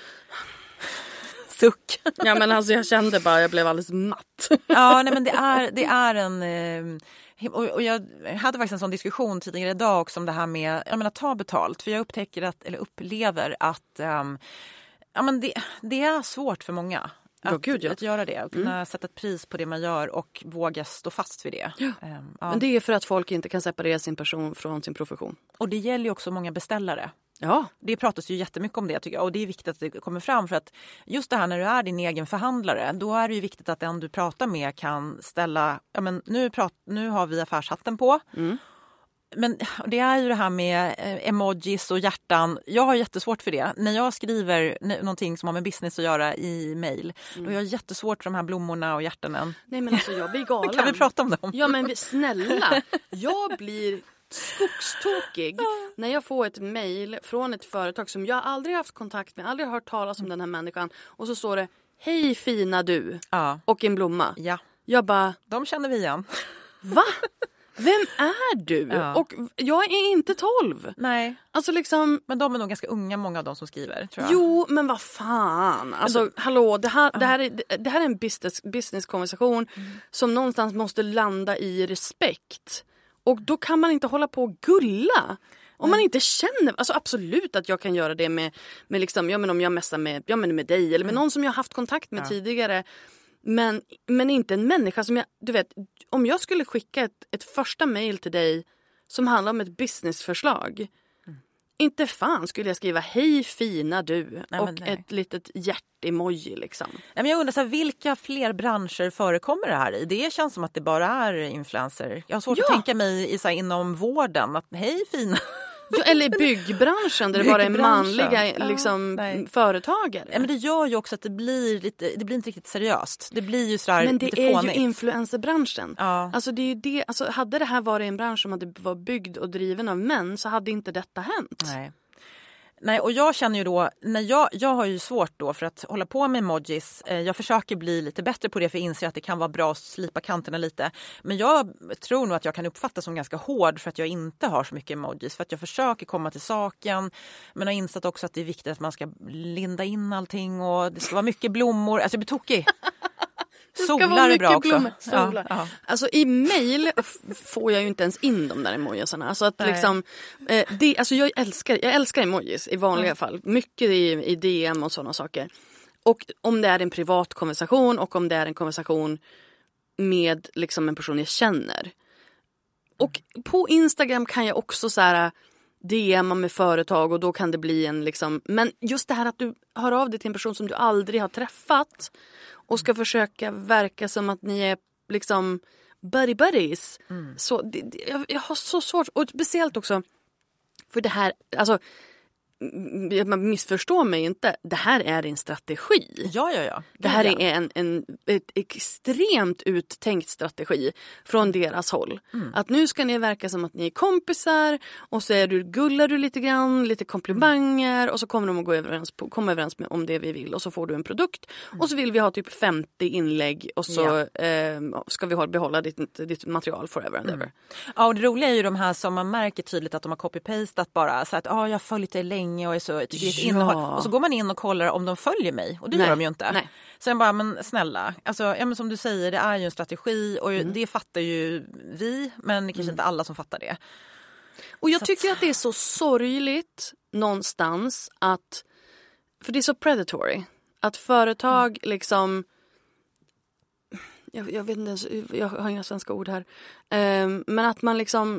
Suck. Ja, men alltså jag kände bara, jag blev alldeles matt. Ja, nej men det är, det är en... Eh, och, och jag hade faktiskt en sån diskussion tidigare idag också om det här med, jag menar ta betalt. För jag upptäcker att, eller upplever att... Um, Ja, men det, det är svårt för många att, ja, gud, ja. att göra det och kunna mm. sätta ett pris på det man gör och våga stå fast vid det. Ja. Um, ja. Men det är för att folk inte kan separera sin person från sin profession. Och det gäller ju också många beställare. Ja. Det pratas ju jättemycket om det tycker jag och det är viktigt att det kommer fram för att just det här när du är din egen förhandlare då är det ju viktigt att den du pratar med kan ställa, ja men nu, prat, nu har vi affärshatten på. Mm. Men det är ju det här med emojis och hjärtan. Jag har jättesvårt för det. När jag skriver någonting som har med business att göra i mejl, mm. då har jag jättesvårt för de här blommorna och hjärtanen. Nej men alltså jag blir galen. Kan vi prata om dem? Ja men snälla, jag blir skogstokig när jag får ett mejl från ett företag som jag aldrig haft kontakt med, aldrig hört talas om den här människan. Och så står det, hej fina du, ja. Och en blomma. Ja. Jag bara, de känner vi igen. Va? Vem är du? Ja. Och jag är inte tolv. Nej. Alltså liksom... Men de är nog ganska unga, många av de som skriver, tror jag. Jo, men vad fan. Alltså, du... hallå, det här, det här är, det här är en business, business-konversation mm. som någonstans måste landa i respekt. Och då kan man inte hålla på och gulla. Om man inte känner, alltså absolut att jag kan göra det med, med liksom, ja men om jag messar med, ja men med dig eller med mm. någon som jag har haft kontakt med ja. tidigare. Men, men inte en människa som jag, du vet, om jag skulle skicka ett, ett första mejl till dig som handlar om ett businessförslag. Mm. Inte fan skulle jag skriva hej fina du nej, och ett litet hjärt-emoji liksom. Nej, men jag undrar så här, vilka fler branscher förekommer det här i? Det känns som att det bara är influencer. Jag har svårt ja. att tänka mig i, så här, inom vården att hej fina. Ja, eller byggbranschen där det bara är manliga liksom, ja, företagare. Ja, men det gör ju också att det blir lite, det blir inte riktigt seriöst. Det blir ju sådär men det lite är fånigt. Ju influencerbranschen. Ja. Alltså det är ju det, alltså hade det här varit en bransch som hade var byggd och driven av män så hade inte detta hänt. Nej. Nej, och jag känner ju då, när jag, jag har ju svårt då för att hålla på med emojis. Eh, jag försöker bli lite bättre på det för jag inser att det kan vara bra att slipa kanterna lite. Men jag tror nog att jag kan uppfattas som ganska hård för att jag inte har så mycket emojis. För att jag försöker komma till saken. Men har insett också att det är viktigt att man ska linda in allting och det ska vara mycket blommor. Alltså jag blir tokig. Solar är bra också. Ja, ja. Alltså i mail får jag ju inte ens in de där emojisarna. Alltså att liksom, eh, det, alltså jag älskar, jag älskar emojis i vanliga mm. fall. Mycket i, i D M och sådana saker. Och om det är en privat konversation och om det är en konversation med liksom en person jag känner. Och på Instagram kan jag också så här D M med företag och då kan det bli en liksom, men just det här att du hör av dig till en person som du aldrig har träffat och ska försöka verka som att ni är liksom buddy buddies. Mm. Så det, det, jag, jag har så svårt, och speciellt också för det här, alltså man missförstår mig inte, det här är en strategi. Ja, ja, ja. Det här är en, en ett extremt uttänkt strategi från deras håll. Mm. Att nu ska ni verka som att ni är kompisar och så är du, gullar du lite grann, lite komplimanger mm. och så kommer de att gå överens, på, komma överens med, om det vi vill och så får du en produkt mm. och så vill vi ha typ femtio inlägg och så ja. eh, ska vi ha, behålla ditt, ditt material forever and ever. Mm. Ja, och det roliga är ju de här som man märker tydligt att de har copy-pastat bara så att ah, jag följer dig länge och är så ett ja. innehåll. Och så går man in och kollar om de följer mig. Och det Nej. gör de ju inte. Nej. Sen bara, men snälla. Alltså, ja, men som du säger, det är ju en strategi. Och mm. det fattar ju vi. Men det kanske mm. inte alla som fattar det. Och jag så tycker att... att det är så sorgligt någonstans att, för det är så predatory. Att företag mm. liksom, jag, jag vet inte ens, jag har inga svenska ord här. Um, men att man liksom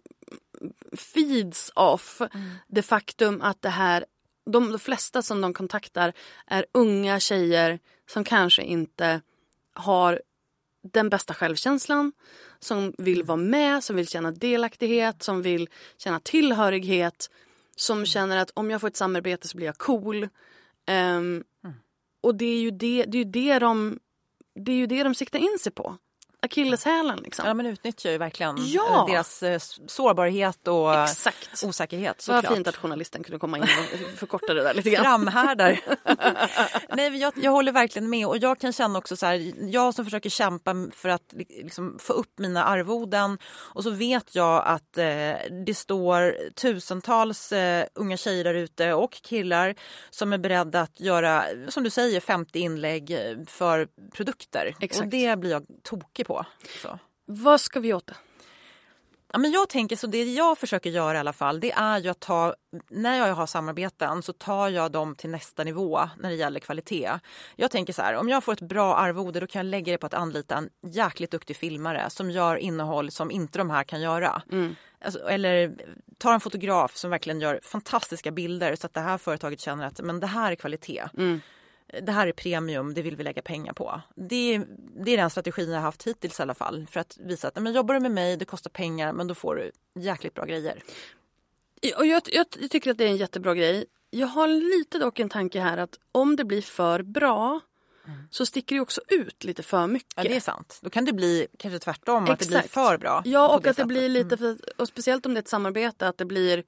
feeds off mm. det faktum att det här, de, de flesta som de kontaktar är unga tjejer som kanske inte har den bästa självkänslan, som vill vara med, som vill känna delaktighet, som vill känna tillhörighet, som känner att om jag får ett samarbete så blir jag cool. Um, mm. Och det är ju det, det är ju det de det är ju det de siktar in sig på. Akilleshälen liksom. Ja, men utnyttjar ju verkligen ja. deras eh, sårbarhet och Exakt. osäkerhet. Så var fint att journalisten kunde komma in och förkorta det där lite grann. Framhärdar. Nej, jag, jag håller verkligen med och jag kan känna också så här, jag som försöker kämpa för att liksom, få upp mina arvoden och så vet jag att eh, det står tusentals eh, unga tjejer där ute och killar som är beredda att göra, som du säger, femtio inlägg för produkter. Exakt. Och det blir jag tokig på. Så. Vad ska vi åt det? Ja, men jag tänker så det jag försöker göra i alla fall, det är ju att ta, när jag har samarbeten så tar jag dem till nästa nivå när det gäller kvalitet. Jag tänker så här, om jag får ett bra arvode då kan jag lägga det på att anlita en jäkligt duktig filmare som gör innehåll som inte de här kan göra. Mm. Alltså, eller ta en fotograf som verkligen gör fantastiska bilder så att det här företaget känner att men det här är kvalitet. Mm. Det här är premium, det vill vi lägga pengar på. Det är, det är den strategin jag har haft hittills i alla fall. För att visa att men jobbar du med mig, det kostar pengar, men då får du jäkligt bra grejer. Och jag, jag, jag tycker att det är en jättebra grej. Jag har lite dock en tanke här att om det blir för bra mm. så sticker det också ut lite för mycket. Ja, det är sant. Då kan det bli kanske tvärtom, Exakt. att det blir för bra. Ja, och att det sättet. blir lite, för, och speciellt om det är ett samarbete, att det blir...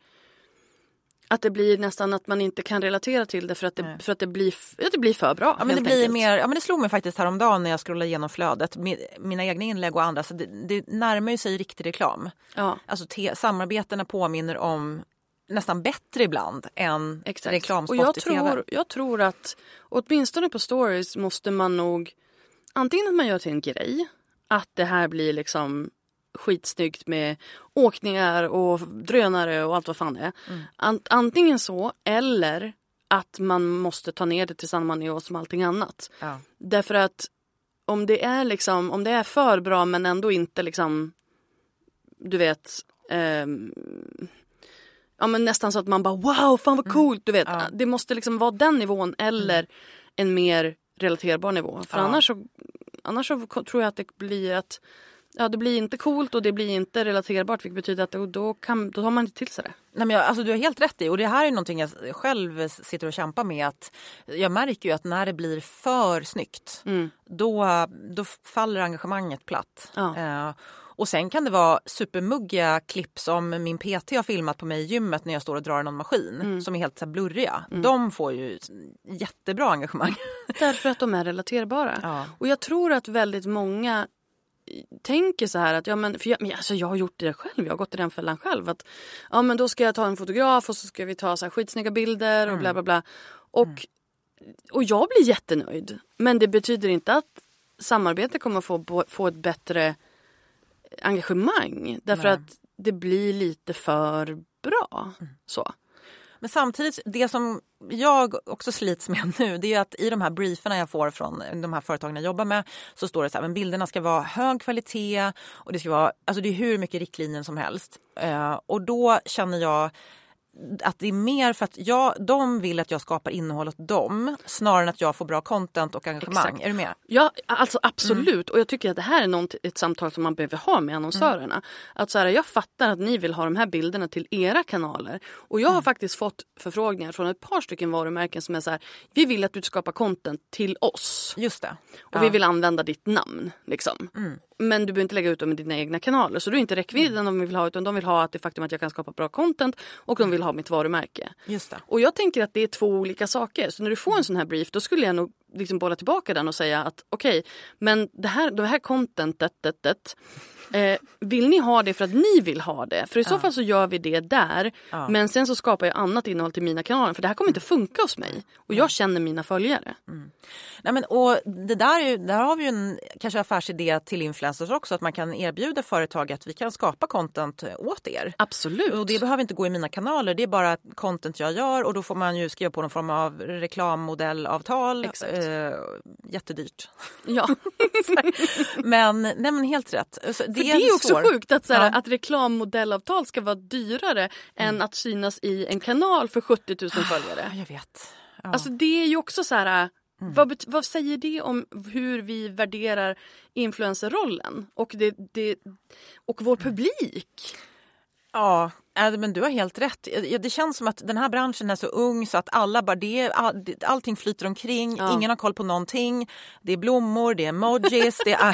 Att det blir nästan att man inte kan relatera till det för att det, för att det, blir, att det blir för bra. Ja, men det blir mer, ja, men det slog mig faktiskt häromdagen när jag scrollade igenom flödet. Mina egna inlägg och andra. Så det, det närmar ju sig riktig reklam. Ja. Alltså te, samarbetena påminner om nästan bättre ibland än Exakt. reklamspot och jag i tror, tv. Jag tror att åtminstone på stories måste man nog antingen att man gör till en grej. Att det här blir liksom... skitsnyggt med åkningar och drönare och allt vad fan det är. Mm. Ant- antingen så eller att man måste ta ner det till samma nivå som allting annat. Ja. Därför att om det är liksom om det är för bra men ändå inte liksom du vet um, ja men nästan så att man bara wow fan vad coolt du vet. Mm. Ja. Det måste liksom vara den nivån eller mm. en mer relaterbar nivå. För ja. annars så annars så tror jag att det blir att ja, det blir inte coolt och det blir inte relaterbart, vilket betyder att då, då, kan, då tar man inte till sig det. Nej, men jag, alltså, du har helt rätt i, och det här är någonting jag själv sitter och kämpar med. Att jag märker ju att när det blir för snyggt, mm. då, då faller engagemanget platt. Ja. Eh, Och sen kan det vara supermuggiga klipp som min P T har filmat på mig i gymmet när jag står och drar någon maskin mm. som är helt så här blurriga. Mm. De får ju jättebra engagemang. Därför att de är relaterbara. Ja. Och jag tror att väldigt många tänker så här att ja men, för jag, men alltså jag har gjort det själv, jag har gått i den fällan själv att ja men då ska jag ta en fotograf och så ska vi ta så här skitsnygga bilder och bla bla bla och, mm. och jag blir jättenöjd, men det betyder inte att samarbete kommer få, få ett bättre engagemang därför Nej. Att det blir lite för bra mm. så. Men samtidigt, det som jag också slits med nu, det är att i de här brieferna jag får från de här företagen jag jobbar med så står det så här, men bilderna ska vara hög kvalitet och det ska vara, alltså det är hur mycket riktlinjer som helst. Uh, och då känner jag att det är mer för att jag, de vill att jag skapar innehåll åt dem snarare än att jag får bra content och engagemang. Exakt. Är du med? Ja, alltså absolut. Mm. Och jag tycker att det här är något, ett samtal som man behöver ha med annonsörerna. Mm. Att så här, jag fattar att ni vill ha de här bilderna till era kanaler. Och jag har mm. faktiskt fått förfrågningar från ett par stycken varumärken som är så här, vi vill att du skapar content till oss. Just det. Och ja. Vi vill använda ditt namn, liksom. Mm. Men du behöver inte lägga ut dem i dina egna kanaler. Så du är inte räckvidden mm. de vill ha, utan de vill ha att det faktum att jag kan skapa bra content och de vill ha mitt varumärke. Just det. Och jag tänker att det är två olika saker. Så när du får en sån här brief, då skulle jag nog liksom bolla tillbaka den och säga att okej, okay, men det här, det här contentet, det, det, eh, vill ni ha det för att ni vill ha det? För i så ja. fall så gör vi det där. Ja. Men sen så skapar jag annat innehåll till mina kanaler. För det här kommer inte funka hos mig. Och jag känner mina följare. Mm. Nej, men, och det där, är ju, där har vi ju en kanske affärsidé till influencers också. Att man kan erbjuda företag att vi kan skapa content åt er. Absolut. Och det behöver inte gå i mina kanaler. Det är bara content jag gör. Och då får man ju skriva på någon form av reklammodellavtal. Exakt. Eh, jättedyrt. Ja. men, nej, men helt rätt. Så det, det är, är också svår. Sjukt att, så här, ja. att reklammodellavtal ska vara dyrare mm. än att synas i en kanal för sjuttio tusen följare. Jag vet. Ja. Alltså det är ju också så här... Mm. Vad, vad säger det om hur vi värderar influencerrollen och, det, det, och vår publik? Ja, men du har helt rätt. Det känns som att den här branschen är så ung så att alla bara det, all, allting flyter omkring. Ja. Ingen har koll på någonting. Det är blommor, det är emojis, det är,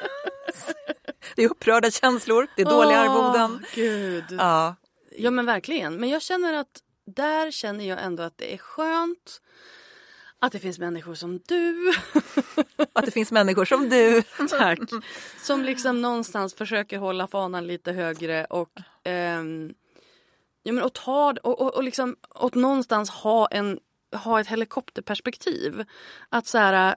det är upprörda känslor, det är dåliga oh, arvoden. Gud. Ja. ja, men verkligen. Men jag känner att där känner jag ändå att det är skönt. Att det finns människor som du. Att det finns människor som du. Tack. Som liksom någonstans försöker hålla fanan lite högre. Och, um, ja, men, och, ta, och, och, och, liksom, och någonstans ha, en, ha ett helikopterperspektiv. Att så här,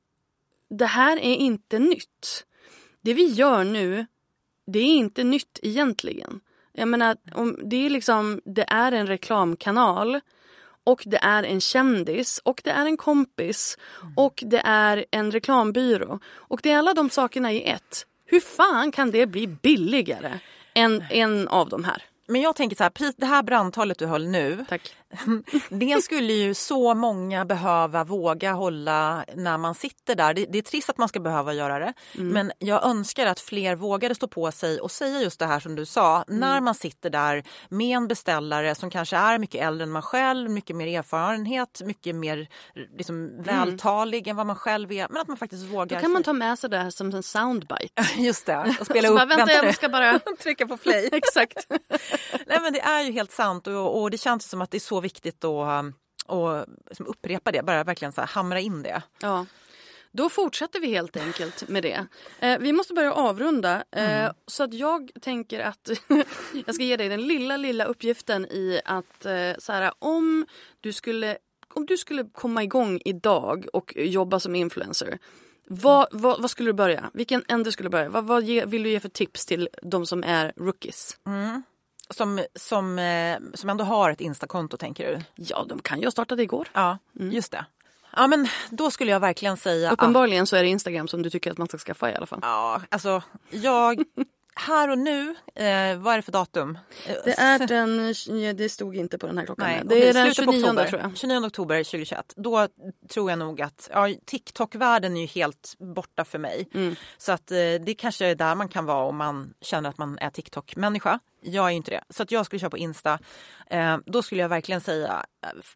det här är inte nytt. Det vi gör nu, det är inte nytt egentligen. Jag menar, om det är liksom, det är en reklamkanal. Och det är en kändis. Och det är en kompis. Mm. Och det är en reklambyrå. Och det är alla de sakerna i ett. Hur fan kan det bli billigare än en av de här? Men jag tänker så här, det här brandtalet du höll nu. Tack. Det skulle ju så många behöva våga hålla när man sitter där. Det, det är trist att man ska behöva göra det. Mm. Men jag önskar att fler vågade stå på sig och säga just det här som du sa. Mm. När man sitter där med en beställare som kanske är mycket äldre än man själv. Mycket mer erfarenhet. Mycket mer liksom, vältalig mm. än vad man själv är. Men att man faktiskt vågar. Då kan man ta med sig det här som en soundbite. Just det. Och spela upp. Bara, vänta, vänta jag ska bara trycka på play. Exakt. Nej, men det är ju helt sant. Och, och det känns som att det är så viktigt att och, liksom upprepa det. Bara verkligen så här, hamra in det. Ja. Då fortsätter vi helt enkelt med det. Eh, vi måste börja avrunda. Eh, mm. Så att jag tänker att jag ska ge dig den lilla, lilla uppgiften i att eh, så här, om du skulle om du skulle komma igång idag och jobba som influencer. Vad, vad, vad skulle du börja? Vilken ände skulle du börja? Vad, vad ge, vill du ge för tips till de som är rookies? Mm. Som, som, som ändå har ett Insta-konto, tänker du? Ja, de kan ju ha startat igår. Ja, mm. just det. Ja, men då skulle jag verkligen säga... Uppenbarligen att... så är det Instagram som du tycker att man ska skaffa i alla fall. Ja, alltså jag... Här och nu, eh, vad är det för datum? Det är den, ja, det stod inte på den här klockan. Nej, det är den tjugonionde tror jag. tjugonionde oktober tjugohundratjugoett. Då tror jag nog att ja, TikTok-världen är ju helt borta för mig. Mm. Så att eh, det kanske är där man kan vara om man känner att man är TikTok-människa. Jag är inte det. Så att jag skulle köra på Insta. Eh, då skulle jag verkligen säga,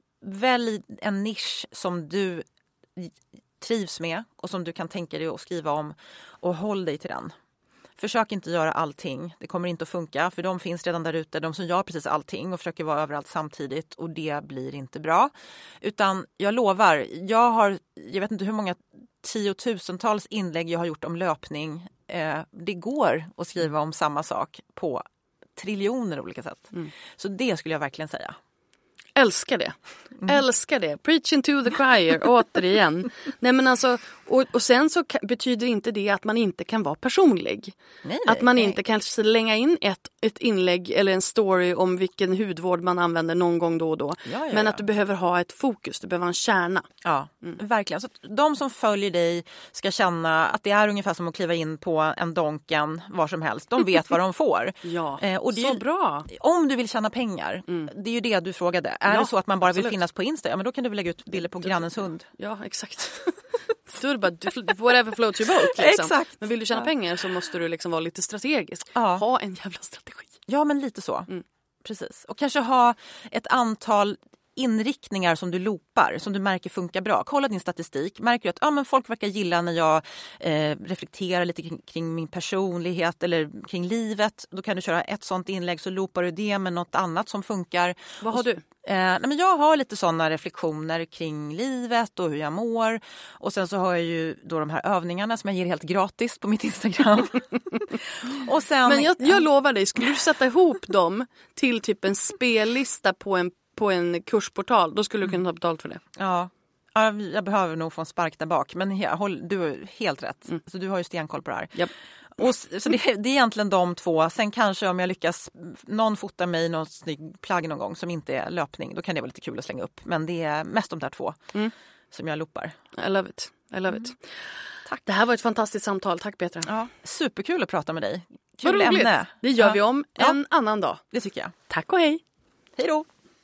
välj en nisch som du trivs med och som du kan tänka dig att skriva om och håll dig till den. försök inte göra allting. Det kommer inte att funka för de finns redan där ute. De som gör precis allting och försöker vara överallt samtidigt och det blir inte bra. Utan jag lovar, jag har, jag vet inte hur många tiotusentals inlägg jag har gjort om löpning. Eh, det går att skriva om samma sak på triljoner olika sätt. Mm. Så det skulle jag verkligen säga. Älskar det. Mm. Älskar det. Preaching to the choir, återigen. Nej, men alltså, och, och sen så ka- betyder inte det att man inte kan vara personlig. Nej, att man nej. inte kan slänga in ett, ett inlägg eller en story om vilken hudvård man använder någon gång då och då. Ja, ja, men ja. att du behöver ha ett fokus, du behöver ha en kärna. Ja, mm. verkligen. Så att de som följer dig ska känna att det är ungefär som att kliva in på en Donken var som helst. De vet vad de får. Ja, eh, och det så är, bra. Om du vill tjäna pengar, mm. det är ju det du frågade. Är ja, det så att man bara vill absolut. finnas på Insta, ja, men då kan du väl lägga ut bilder på grannens hund. Ja, exakt. Då är det bara, whatever floats your boat. Liksom. Exakt. Men vill du tjäna ja. pengar så måste du liksom vara lite strategisk. Ja. Ha en jävla strategi. Ja, men lite så. Mm. Precis. Och kanske ha ett antal inriktningar som du loopar, som du märker funkar bra. Kolla din statistik. Märker du att ja, men folk verkar gilla när jag eh, reflekterar lite kring, kring min personlighet eller kring livet. Då kan du köra ett sånt inlägg så loopar du det med något annat som funkar. Vad har du? Eh, nej, men jag har lite sådana reflektioner kring livet och hur jag mår. Och sen så har jag ju då de här övningarna som jag ger helt gratis på mitt Instagram. och sen, men jag, jag lovar dig, skulle du sätta ihop dem till typ en spellista på en på en kursportal, då skulle du kunna ta betalt för det. Ja, jag behöver nog få en spark där bak. Men håll, du har helt rätt. Mm. Så du har ju stenkoll på det här. Yep. Och, så det, det är egentligen de två. Sen kanske om jag lyckas, någon fotar mig någon snygg plagg någon gång som inte är löpning. Då kan det vara lite kul att slänga upp. Men det är mest de där två mm. som jag loopar. I love it. I love it. Mm. Tack. Det här var ett fantastiskt samtal. Tack Petra. Ja, superkul att prata med dig. Kul Vad ämne. Det gör ja. vi om en ja. annan dag. Det tycker jag. Tack och hej. Hej då.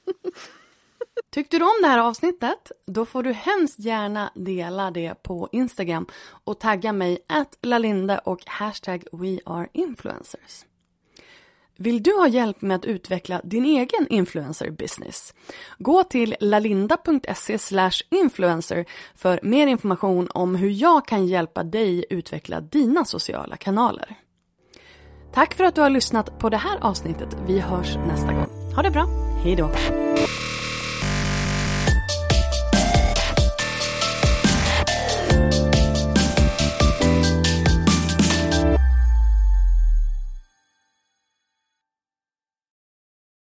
Tyckte du om det här avsnittet? Då får du hemskt gärna dela det på Instagram och tagga mig at lalinda och hashtag weareinfluencers. Vill du ha hjälp med att utveckla din egen influencer business? Gå till lalinda.se slash influencer för mer information om hur jag kan hjälpa dig utveckla dina sociala kanaler. Tack för att du har lyssnat på det här avsnittet. Vi hörs nästa gång. Ha det bra. Hej då!